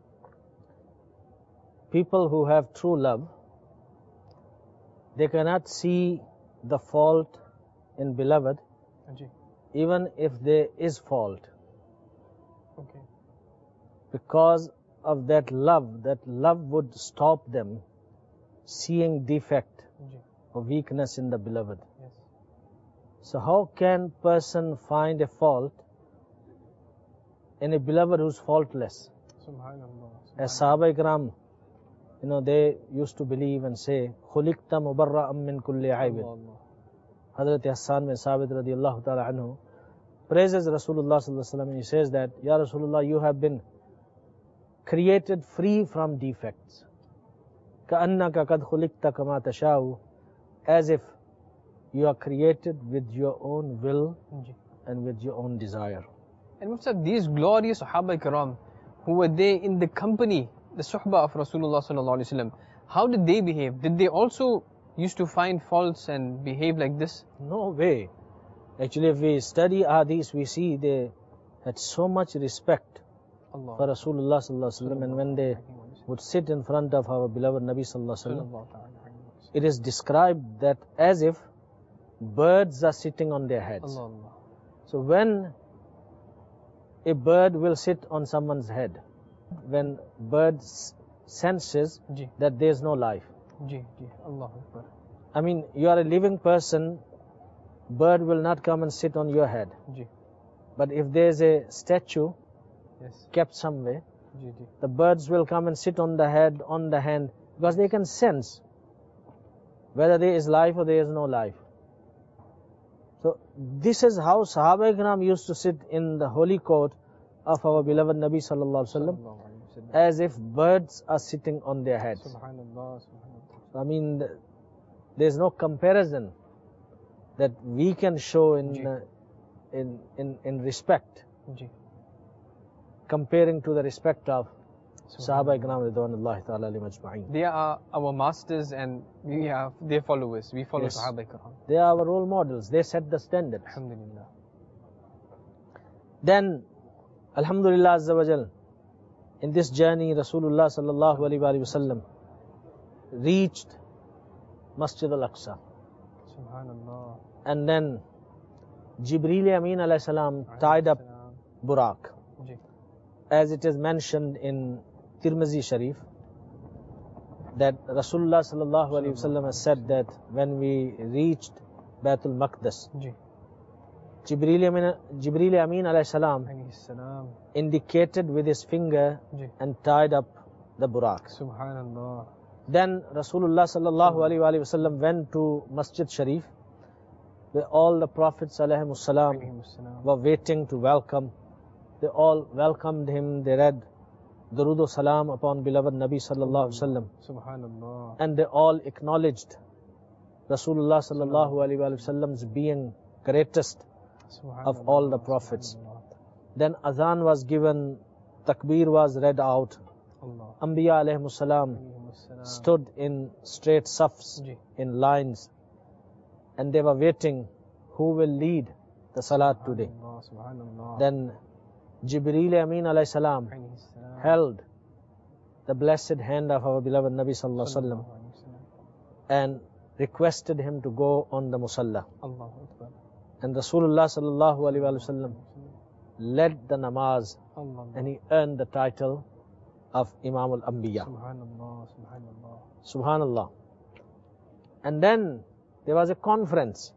people who have true love, they cannot see the fault in beloved, even if there is fault. Okay. Because of that love, that love would stop them seeing defect or weakness in the beloved. Yes. So how can person find a fault in a beloved who's faultless? Subhanallah. As Sahaba Ikram, you know, they used to believe and say, خُلِقْتَ مُبَرَّأً مِّن كُلِّ عَيْبٍ. Hazrat Hassan bin Sabit radiallahu ta'ala anhu praises Rasulullah sallallahu alaihi wasallam, and he says that, Ya Rasulullah, you have been created free from defects. كَأَنَّكَ قَدْ خُلِقْتَ كَمَا تَشَاءُ, as if you are created with your own will and with your own desire. And Mufti, these glorious Sahaba Ikram who were there in the company, the suhbah of Rasulullah sallallahu alaihi wasallam, how did they behave? Did they also used to find faults and behave like this? No way. Actually, if we study hadith, we see they had so much respect Allah. for Rasulullah sallallahu alaihi wasallam, and when they would sit in front of our beloved Nabi sallallahu alaihi wasallam, it is described that as if birds are sitting on their heads. Allah, Allah. So when a bird will sit on someone's head, when bird senses Ji. that there is no life. Ji, ji. Allah Akbar. I mean, you are a living person, bird will not come and sit on your head. Ji. But if there is a statue Yes. kept somewhere, Ji, ji. the birds will come and sit on the head, on the hand, because they can sense whether there is life or there is no life. So this is how Sahaba Ikram used to sit in the holy court of our beloved Nabi sallallahu alaihi wasallam, Sallallahu alaihi wasallam. as if birds are sitting on their heads. Subhanallah, subhanallah. I mean, there is no comparison that we can show in uh, in, in in respect, Ji. comparing to the respect of Sahaba Ikram ridwanullahi ta'ala alayhim ajma'in. They are our masters and we are their followers. We follow Yes. Sahaba Ikram. They are our role models. They set the standard. Alhamdulillah. Then, Alhamdulillah Azza wa Jal, in this journey, Rasulullah sallallahu alaihi wasallam reached Masjid al-Aqsa, Subhanallah. and then Jibreel Amin alayhi salam tied up Burak, Ji. as it is mentioned in Tirmizi Sharif, that Rasulullah sallallahu alaihi wasallam has said that when we reached Baitul Maqdis, Ji. Jibreel Amin, Jibreel Amin alayhi salam Alayhi salam. indicated with his finger Ji. and tied up the Burak. Subhanallah. Then Rasulullah sallallahu alaihi wasallam went to Masjid Sharif, where all the Prophets alayhimus salam Alayhi salam. were waiting to welcome. They all welcomed him. They read Durood Salam upon beloved Nabi sallallahu alaihi wasallam, Subhanallah. and they all acknowledged Rasulullah sallallahu alaihi wasallam's being greatest of all the prophets. Then Adhan was given, Takbir was read out. Allah. Anbiya alayhimus salam stood in straight safs, Ji. in lines, and they were waiting who will lead the salat today. Allah, Subhanallah. Then Jibreel Amin alayhi salam Alayhi salam. held the blessed hand of our beloved Nabi sallallahu alaihi wasallam Sallallahu alayhi wasallam. and requested him to go on the musalla. Allahu Akbar. And Rasulullah sallallahu alaihi wasallam led the namaz, Allah. and he earned the title of Imam al-Anbiya. Subhanallah, Subhanallah. Subhanallah. And then there was a conference.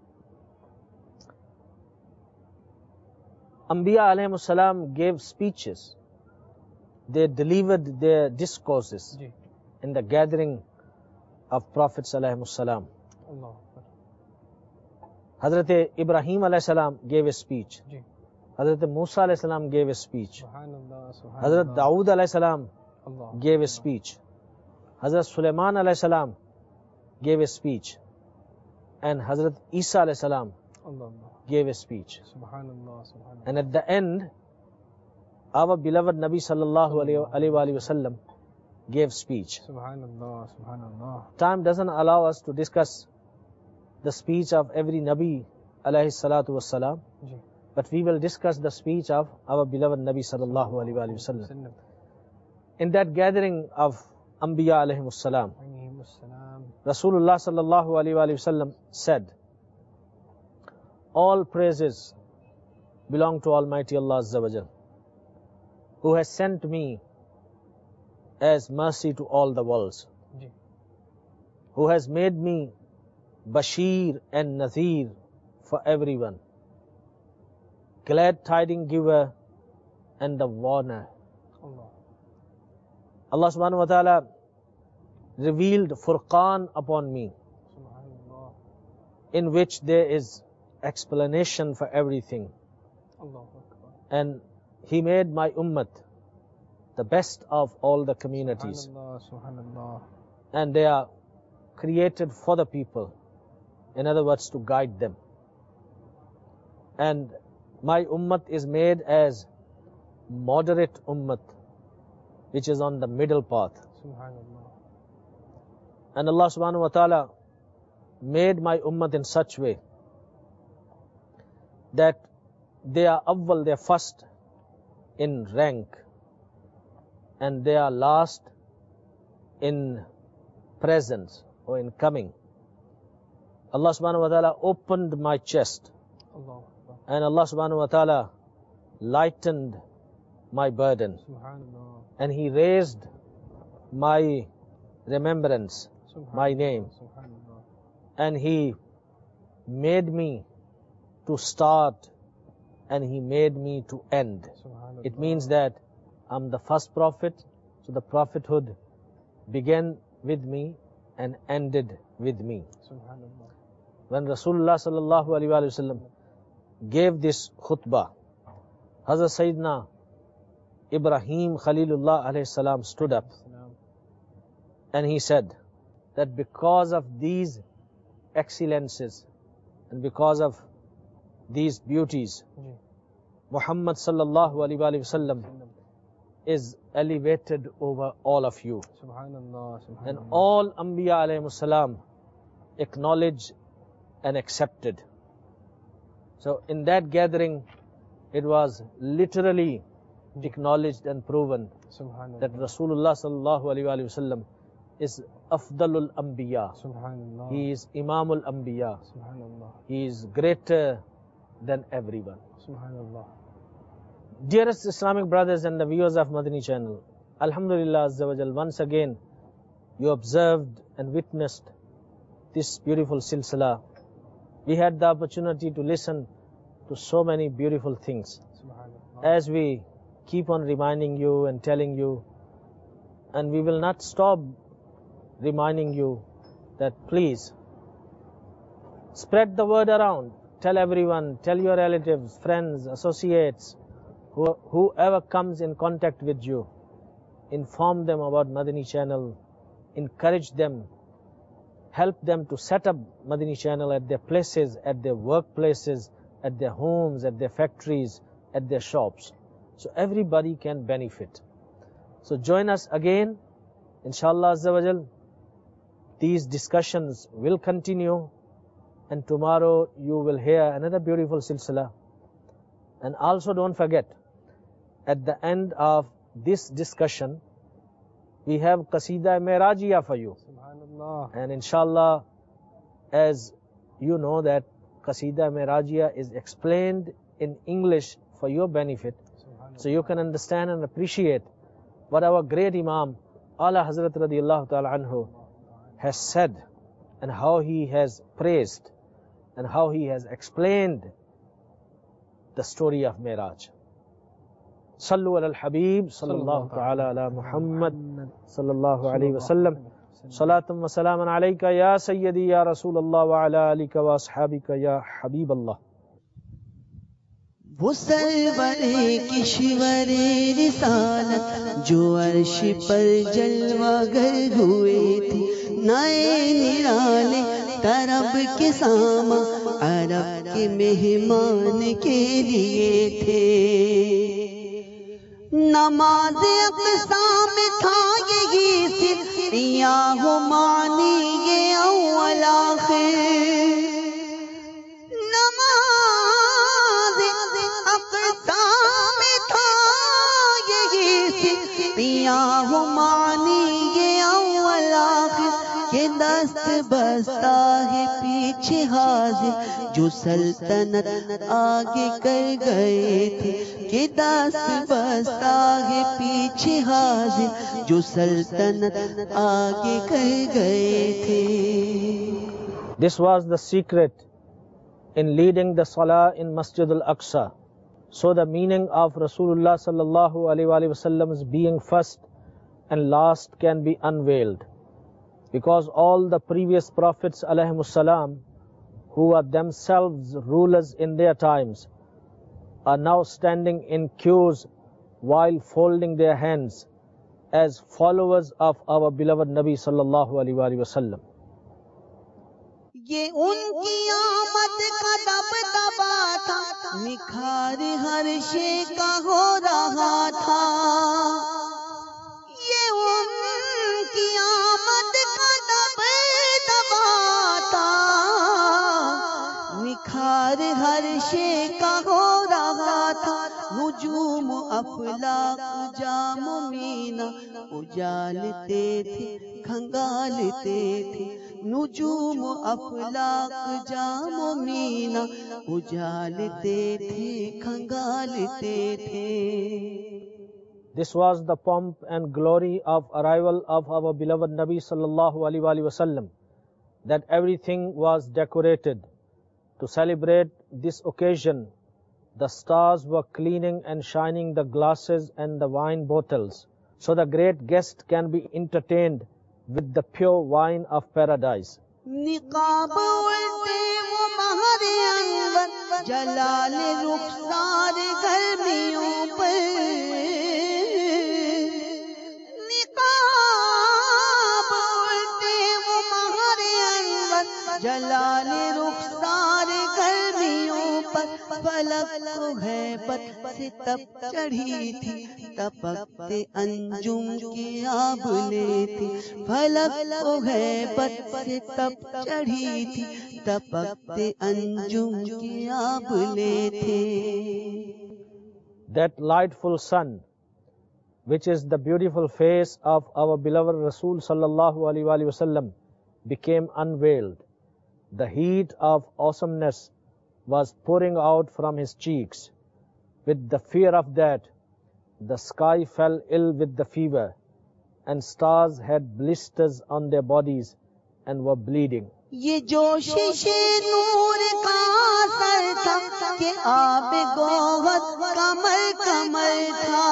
Anbiya alayhimus salam gave speeches. they delivered their discourses Ji. in the gathering of Prophets alayhimus salam. Allah. Hazrat Ibrahim alayhi salam gave a speech. Ji. Hazrat Musa alayhi salam gave a speech. Subhanallah. Subhanallah. Hazrat Dawood alayhi salam Allah. gave a speech. Hazrat Sulaiman alayhi salam gave a speech. And Hazrat Isa alayhi salam Allah. gave a speech. Subhanallah. Subhanallah. And at the end, our beloved Nabi sallallahu alayhi wa sallam gave speech. Subhanallah. Subhanallah. Time doesn't allow us to discuss the speech of every Nabi alayhi salatu wassalam, Ji. but we will discuss the speech of our beloved Nabi sallallahu alayhi wa sallam. Sallam. In that gathering of Anbiya alayhimus salam, Alayhimus salam. Rasulullah sallallahu alayhi wa sallam said, all praises belong to Almighty Allah Azza wa Jal, who has sent me as mercy to all the worlds, Ji. who has made me Bashir and Nazir for everyone, glad tiding giver and the warner. Allah. Allah subhanahu wa ta'ala revealed Furqan upon me, Subhanallah. in which there is explanation for everything. Allah Akbar. And He made my ummat the best of all the communities. Subhanallah. Subhanallah. And they are created for the people. In other words, to guide them. And my ummat is made as moderate ummat, which is on the middle path. Subhanallah. And Allah subhanahu wa ta'ala made my ummat in such way that they are awwal, they are first in rank, and they are last in presence or in coming. Allah subhanahu wa ta'ala opened my chest, Allah Akbar. and Allah subhanahu wa ta'ala lightened my burden, Subhanallah. and He raised my remembrance, my name, Subhanallah. and He made me to start, and He made me to end. Subhanallah. It means that I'm the first prophet, so the prophethood began with me and ended with me. Subhanallah. When Rasulullah sallallahu alaihi wasallam gave this khutbah, Hazrat Sayyidina Ibrahim Khalilullah alayhi salam stood up Salam. and he said that because of these excellences and because of these beauties, Ji. Muhammad sallallahu alaihi wasallam Sallam. is elevated over all of you. Subhanallah. Subhanallah. And all Anbiya alayhimus salam acknowledged and accepted. So in that gathering, it was literally acknowledged and proven Subhanallah. that Rasulullah sallallahu alaihi wasallam is Afdalul Anbiya. Subhanallah. He is Imamul Anbiya. Subhanallah. He is greater than everyone. Subhanallah. Dearest Islamic brothers and the viewers of Madani channel, Alhamdulillah Azza wa Jal, once again you observed and witnessed this beautiful silsila. We had the opportunity to listen to so many beautiful things. Subhanallah. As we keep on reminding you and telling you, and we will not stop reminding you that please spread the word around. Tell everyone, tell your relatives, friends, associates, who, whoever comes in contact with you. Inform them about Madani channel, encourage them, help them to set up Madani channel at their places, at their workplaces, at their homes, at their factories, at their shops. So everybody can benefit. So join us again, inshallah Azza wa Jal. These discussions will continue, and tomorrow you will hear another beautiful silsila. And also don't forget, at the end of this discussion, we have Qasida Merajiya for you. Subhanallah. And inshallah, as you know that Qasida Merajiya is explained in English for your benefit, so you can understand and appreciate what our great Imam, Ala Hazrat Radiyallahu Ta'ala Anhu, has said, and how he has praised, and how he has explained the story of Miraj. Sallu ala al-Habib sallallahu ta'ala ala Muhammad sallallahu alayhi wa sallam. Salatam wa salaman alayka ya Sayyidi ya Rasulallah wa ala alika wa ashabika ya Habib Allah. वो सरवरे किश्वरे रिसालत जो अर्श पर जलवागर हुए थे, नए निराले तरब के सामा अरब के मेहमान के लिए थे। नमाज अक़सा में था यही सिर्फ या हो मानी ये अव्वल आखिर। नमाज अक़सा में था यही सिर्फ या हो मानी ये अव्वल आखिर। ये दस्त बस्ता है पीछे हाजिर जो सल्तनत आगे कर गए थे। ये दस्त बस्ता है पीछे हाजिर जो सल्तनत आगे कर गए थे। This was the secret in leading the Salah in Masjid al-Aqsa. So the meaning of Rasulullah sallallahu alaihi wasallam's being first and last can be unveiled, because all the previous prophets alayhimus salam, who are themselves rulers in their times, are now standing in queues while folding their hands as followers of our beloved Nabi sallallahu alaihi wasallam. ये उनकी आमद का दबदबा था, निखार हर शे का हो रहा था। ये उनकी आमद का दबदबा था, निखार हर शे का हो रहा था। नुजूम अफलाक जाम मीना उजालते थे, खंगालते थे। नुजूम अफलाक जाम मीना उजालते थे, खंगालते थे। This was the pomp and glory of arrival of our beloved Nabi sallallahu alaihi wasallam, that everything was decorated. To celebrate this occasion, the stars were cleaning and shining the glasses and the wine bottles, so the great guest can be entertained with the pure wine of paradise. निकाब उल्टे वो महरे अंवर, जलाल रुखसार गर्मियों पर। निकाब उल्टे वो महरे अंवर, जलाल रुखसार गर्मियों पर। फलक को हैबत से तप चढ़ी थी, तपकते अंजुम की आबले थी। फलक को हैबत से तप चढ़ी थी, तपकते अंजुम की आबले थे। That lightful sun, which is the beautiful face of our beloved Rasul sallallahu alaihi wasallam, became unveiled. The heat of awesomeness was pouring out from his cheeks. With the fear of that, the sky fell ill with the fever, and stars had blisters on their bodies and were bleeding. ये जोशिशे नूर का असर था कि आबे गोहत कमर कमर था।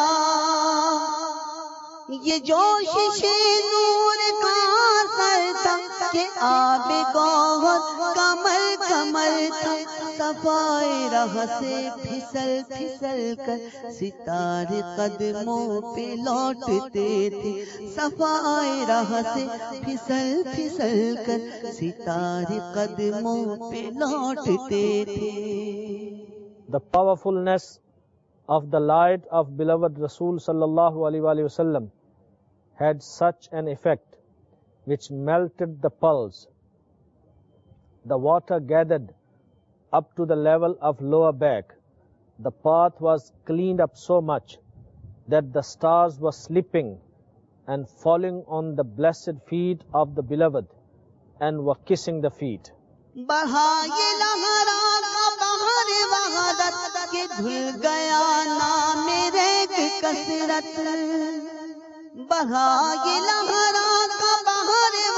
ये जोशिशे नूर का असर था कि आबे गोहत कमर कमर था। सफाए राह से फिसल फिसल कर सितारे कदमों पे लौटते थे। सफाए राह से फिसल फिसल कर सितारे कदमों पे लौटते थे। The powerfulness of the light of beloved Rasul sallallahu alaihi wasallam had such an effect which melted the pulse. The water gathered up to the level of lower back. The path was cleaned up so much that the stars were slipping and falling on the blessed feet of the beloved and were kissing the feet. बढ़ाए लहरा का बहर वहदत के धुल गया नाम मेरे कसरत। बढ़ाए लहरा का बहर वहदत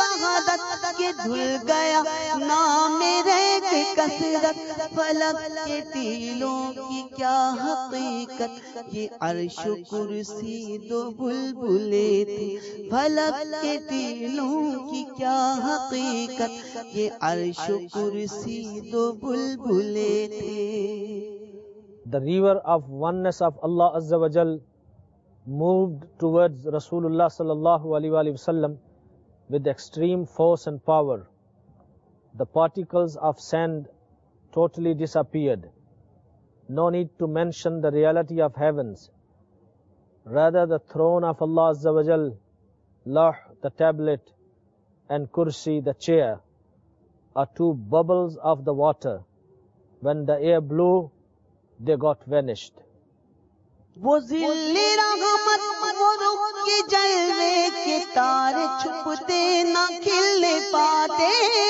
मदद के धुल गया नाम रैग कसरत फलक के टीलों की क्या हकीकत ये अर्श कुर्सी दो बुलबुले थे फलक के टीलों की क्या हकीकत ये अर्श कुर्सी दो बुलबुले थे। The river of oneness of Allah Azza wa Jal moved towards Rasulullah sallallahu alaihi wasallam with extreme force and power. The particles of sand totally disappeared. No need to mention the reality of heavens. Rather, the throne of Allah Azza wa Jal, Lawh, the tablet, and Kursi, the chair, are two bubbles of the water. When the air blew, they got vanished. वो ज़िल्ले रहमत वो रुख के जलवे के तारे छुपते न खिलने पाते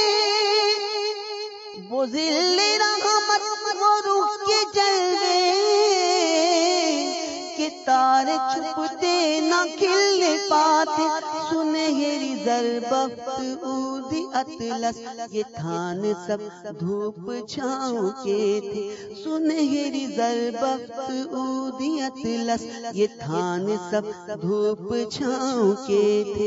वो ज़िल्ले रहमत वो रुख के जलवे के तारे छुपते न खिलने पाते सुनहरी ज़रबफ्त ऊदी अतलस ये थान सब धूप छाँव के थे सुनहरी ज़रबफ्त ऊदी अतलस ये थान सब धूप छाँव के थे।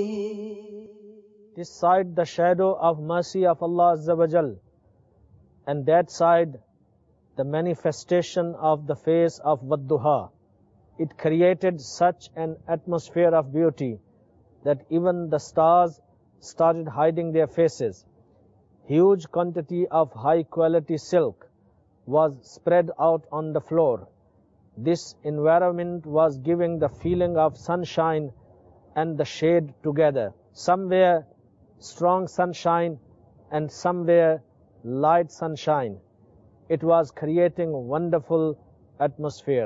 This side the shadow of mercy of Allah Azza wa Jal, and that side the manifestation of the face of Wadduha. It created such an atmosphere of beauty that even the stars started hiding their faces. Huge quantity of high quality silk was spread out on the floor. This environment was giving the feeling of sunshine and the shade together. Somewhere strong sunshine and somewhere light sunshine. It was creating a wonderful atmosphere.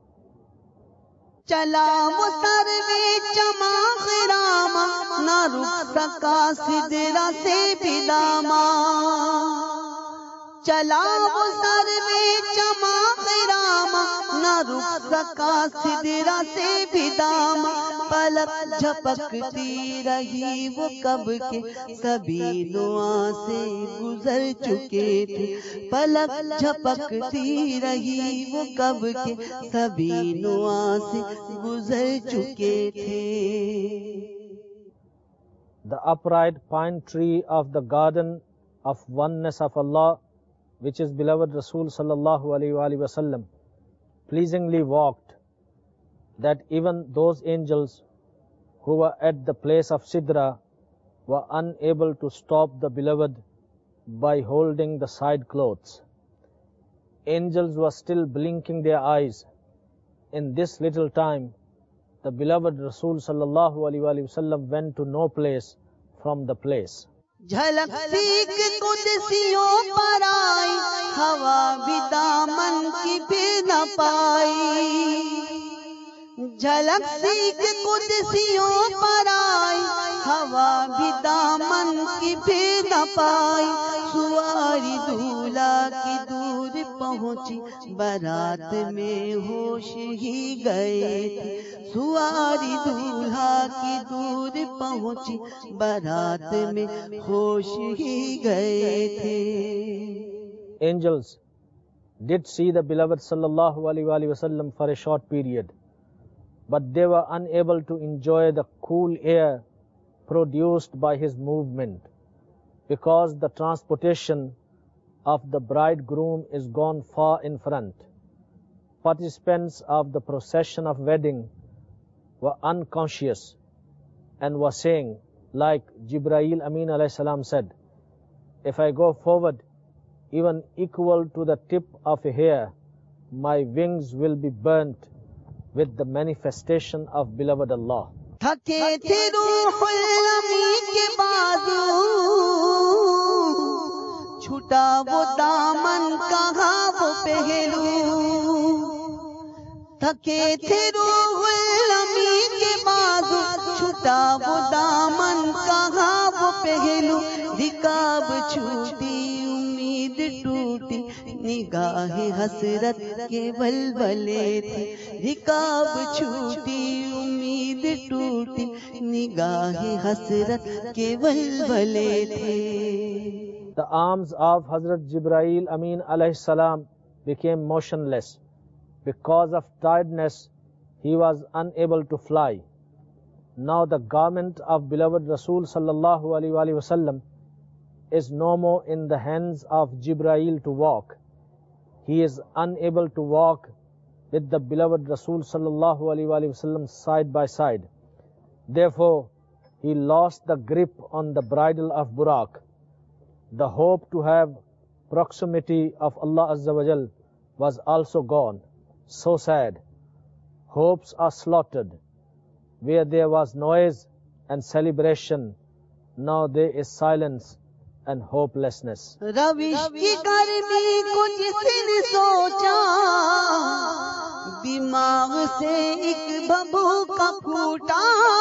चला वो सर्वे चमाख रामा ना रुक सका सिदरा से बिदामा चला वो सर्वे चमाख रामा ना रुक सका सिदरा से बिदामा पलक झपकती रही वो कब के सभी दुआ से गुजर चुके थे पलक झपकती रही वो कब के सभी दुआ से गुजर चुके थे। The upright pine tree of the garden of oneness of Allah, which is beloved Rasul sallallahu alaihi wasallam, pleasingly walked, that even those angels who were at the place of Sidra were unable to stop the beloved by holding the side clothes. Angels were still blinking their eyes. In this little time, the beloved Rasul sallallahu alaihi wasallam went to no place from the place. झलक सीख कुदसियों पर आई हवा भी दामन की फिर न पाई झलक सीख कुदसियों पर आई हवा भी दामन की फिर न पाई सुवारी दूल्हा की दूर पहुंची बारात में होश ही गए थे सुवारी दूल्हा की दूर पहुंची बारात में होश ही गए थे। Angels did see the beloved sallallahu alaihi wasallam for a short period, but they were unable to enjoy the cool air produced by his movement, because the transportation of the bridegroom is gone far in front. Participants of the procession of wedding were unconscious and were saying, like Jibreel Amin alayhi salam said, if I go forward even equal to the tip of a hair, my wings will be burnt with the manifestation of beloved Allah. थके थे रूहुल अमी के बाजू छूटा वो दामन कहाँ वो पहलू थके थे रूहुल अमी के बाजू छूटा वो दामन कहाँ वो पहलू रिकाब छूटी उम्मीद टूटी निगाहे हसरत के वलवले थे, रिकाब छूटी उम्मीद टूटी, निगाहे हसरत के वलवले थे। The arms of Hazrat Jibreel Amin alayhi salam became motionless. Because of tiredness, he was unable to fly. Now the garment of beloved Rasul sallallahu alaihi wasallam is no more in the hands of Jibreel to walk. He is unable to walk with the beloved Rasul sallallahu alaihi wasallam side by side. Therefore, he lost the grip on the bridle of Buraq. The hope to have proximity of Allah Azza wa Jal was also gone. So sad. Hopes are slaughtered. Where there was noise and celebration, now there is silence and hopelessness. रविश की गर्मी को जिसने सोचा, दिमाग से एक भभूका फूटा।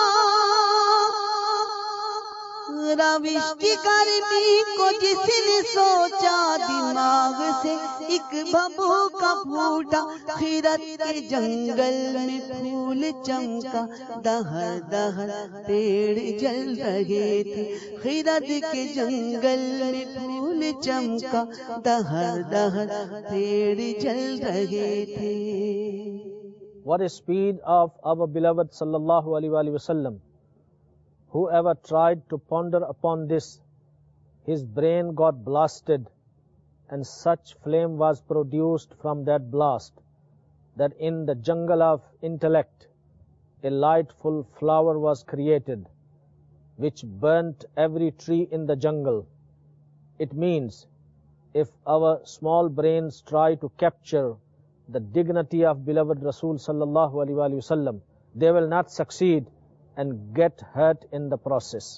रविश की गर्मी को जिसने सोचा, दिमाग से एक भभूका फूटा। खिरत के जंगल में फूल चमका, दहर दहर पेड़ जल रहे थे। खिरत के जंगल में फूल चमका, दहर दहर पेड़ जल रहे थे। What is speed of our beloved sallallahu alaihi wasallam? Whoever tried to ponder upon this, his brain got blasted, and such flame was produced from that blast, that in the jungle of intellect, a lightful flower was created, which burnt every tree in the jungle. It means, if our small brains try to capture the dignity of beloved Rasul sallallahu alaihi wasallam, they will not succeed and get hurt in the process.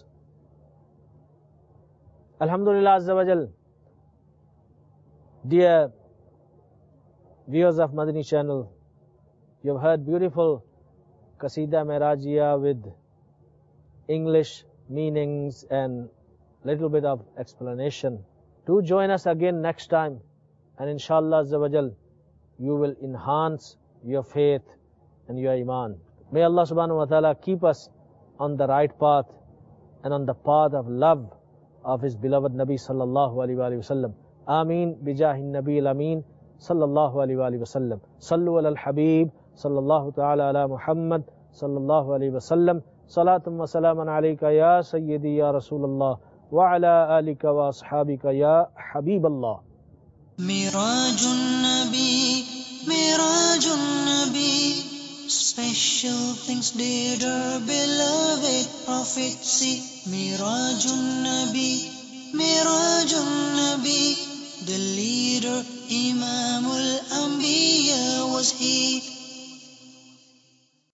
Alhamdulillah Azza wa Jal. Dear viewers of Madani channel, you have heard beautiful Qasida Merajiya with English meanings and little bit of explanation. Do join us again next time, and inshallah Azza wa Jal, you will enhance your faith and your iman. May Allah subhanahu wa ta'ala keep us on the right path and on the path of love of His beloved Nabi sallallahu alaihi wasallam. Ameen bijahin Nabi al-Amin sallallahu alaihi wasallam. Sallu ala al-Habib sallallahu ta'ala ala Muhammad sallallahu alaihi wasallam. Salatum wa salaman alayka ya Sayyidi ya Rasulullah wa ala alika wa ashabika ya Habiballah. Mirajun Nabi, Mirajun Nabi, special things did our beloved Prophet see. Mirajun Nabi, Mirajun Nabi, the leader Imamul Anbiya was he.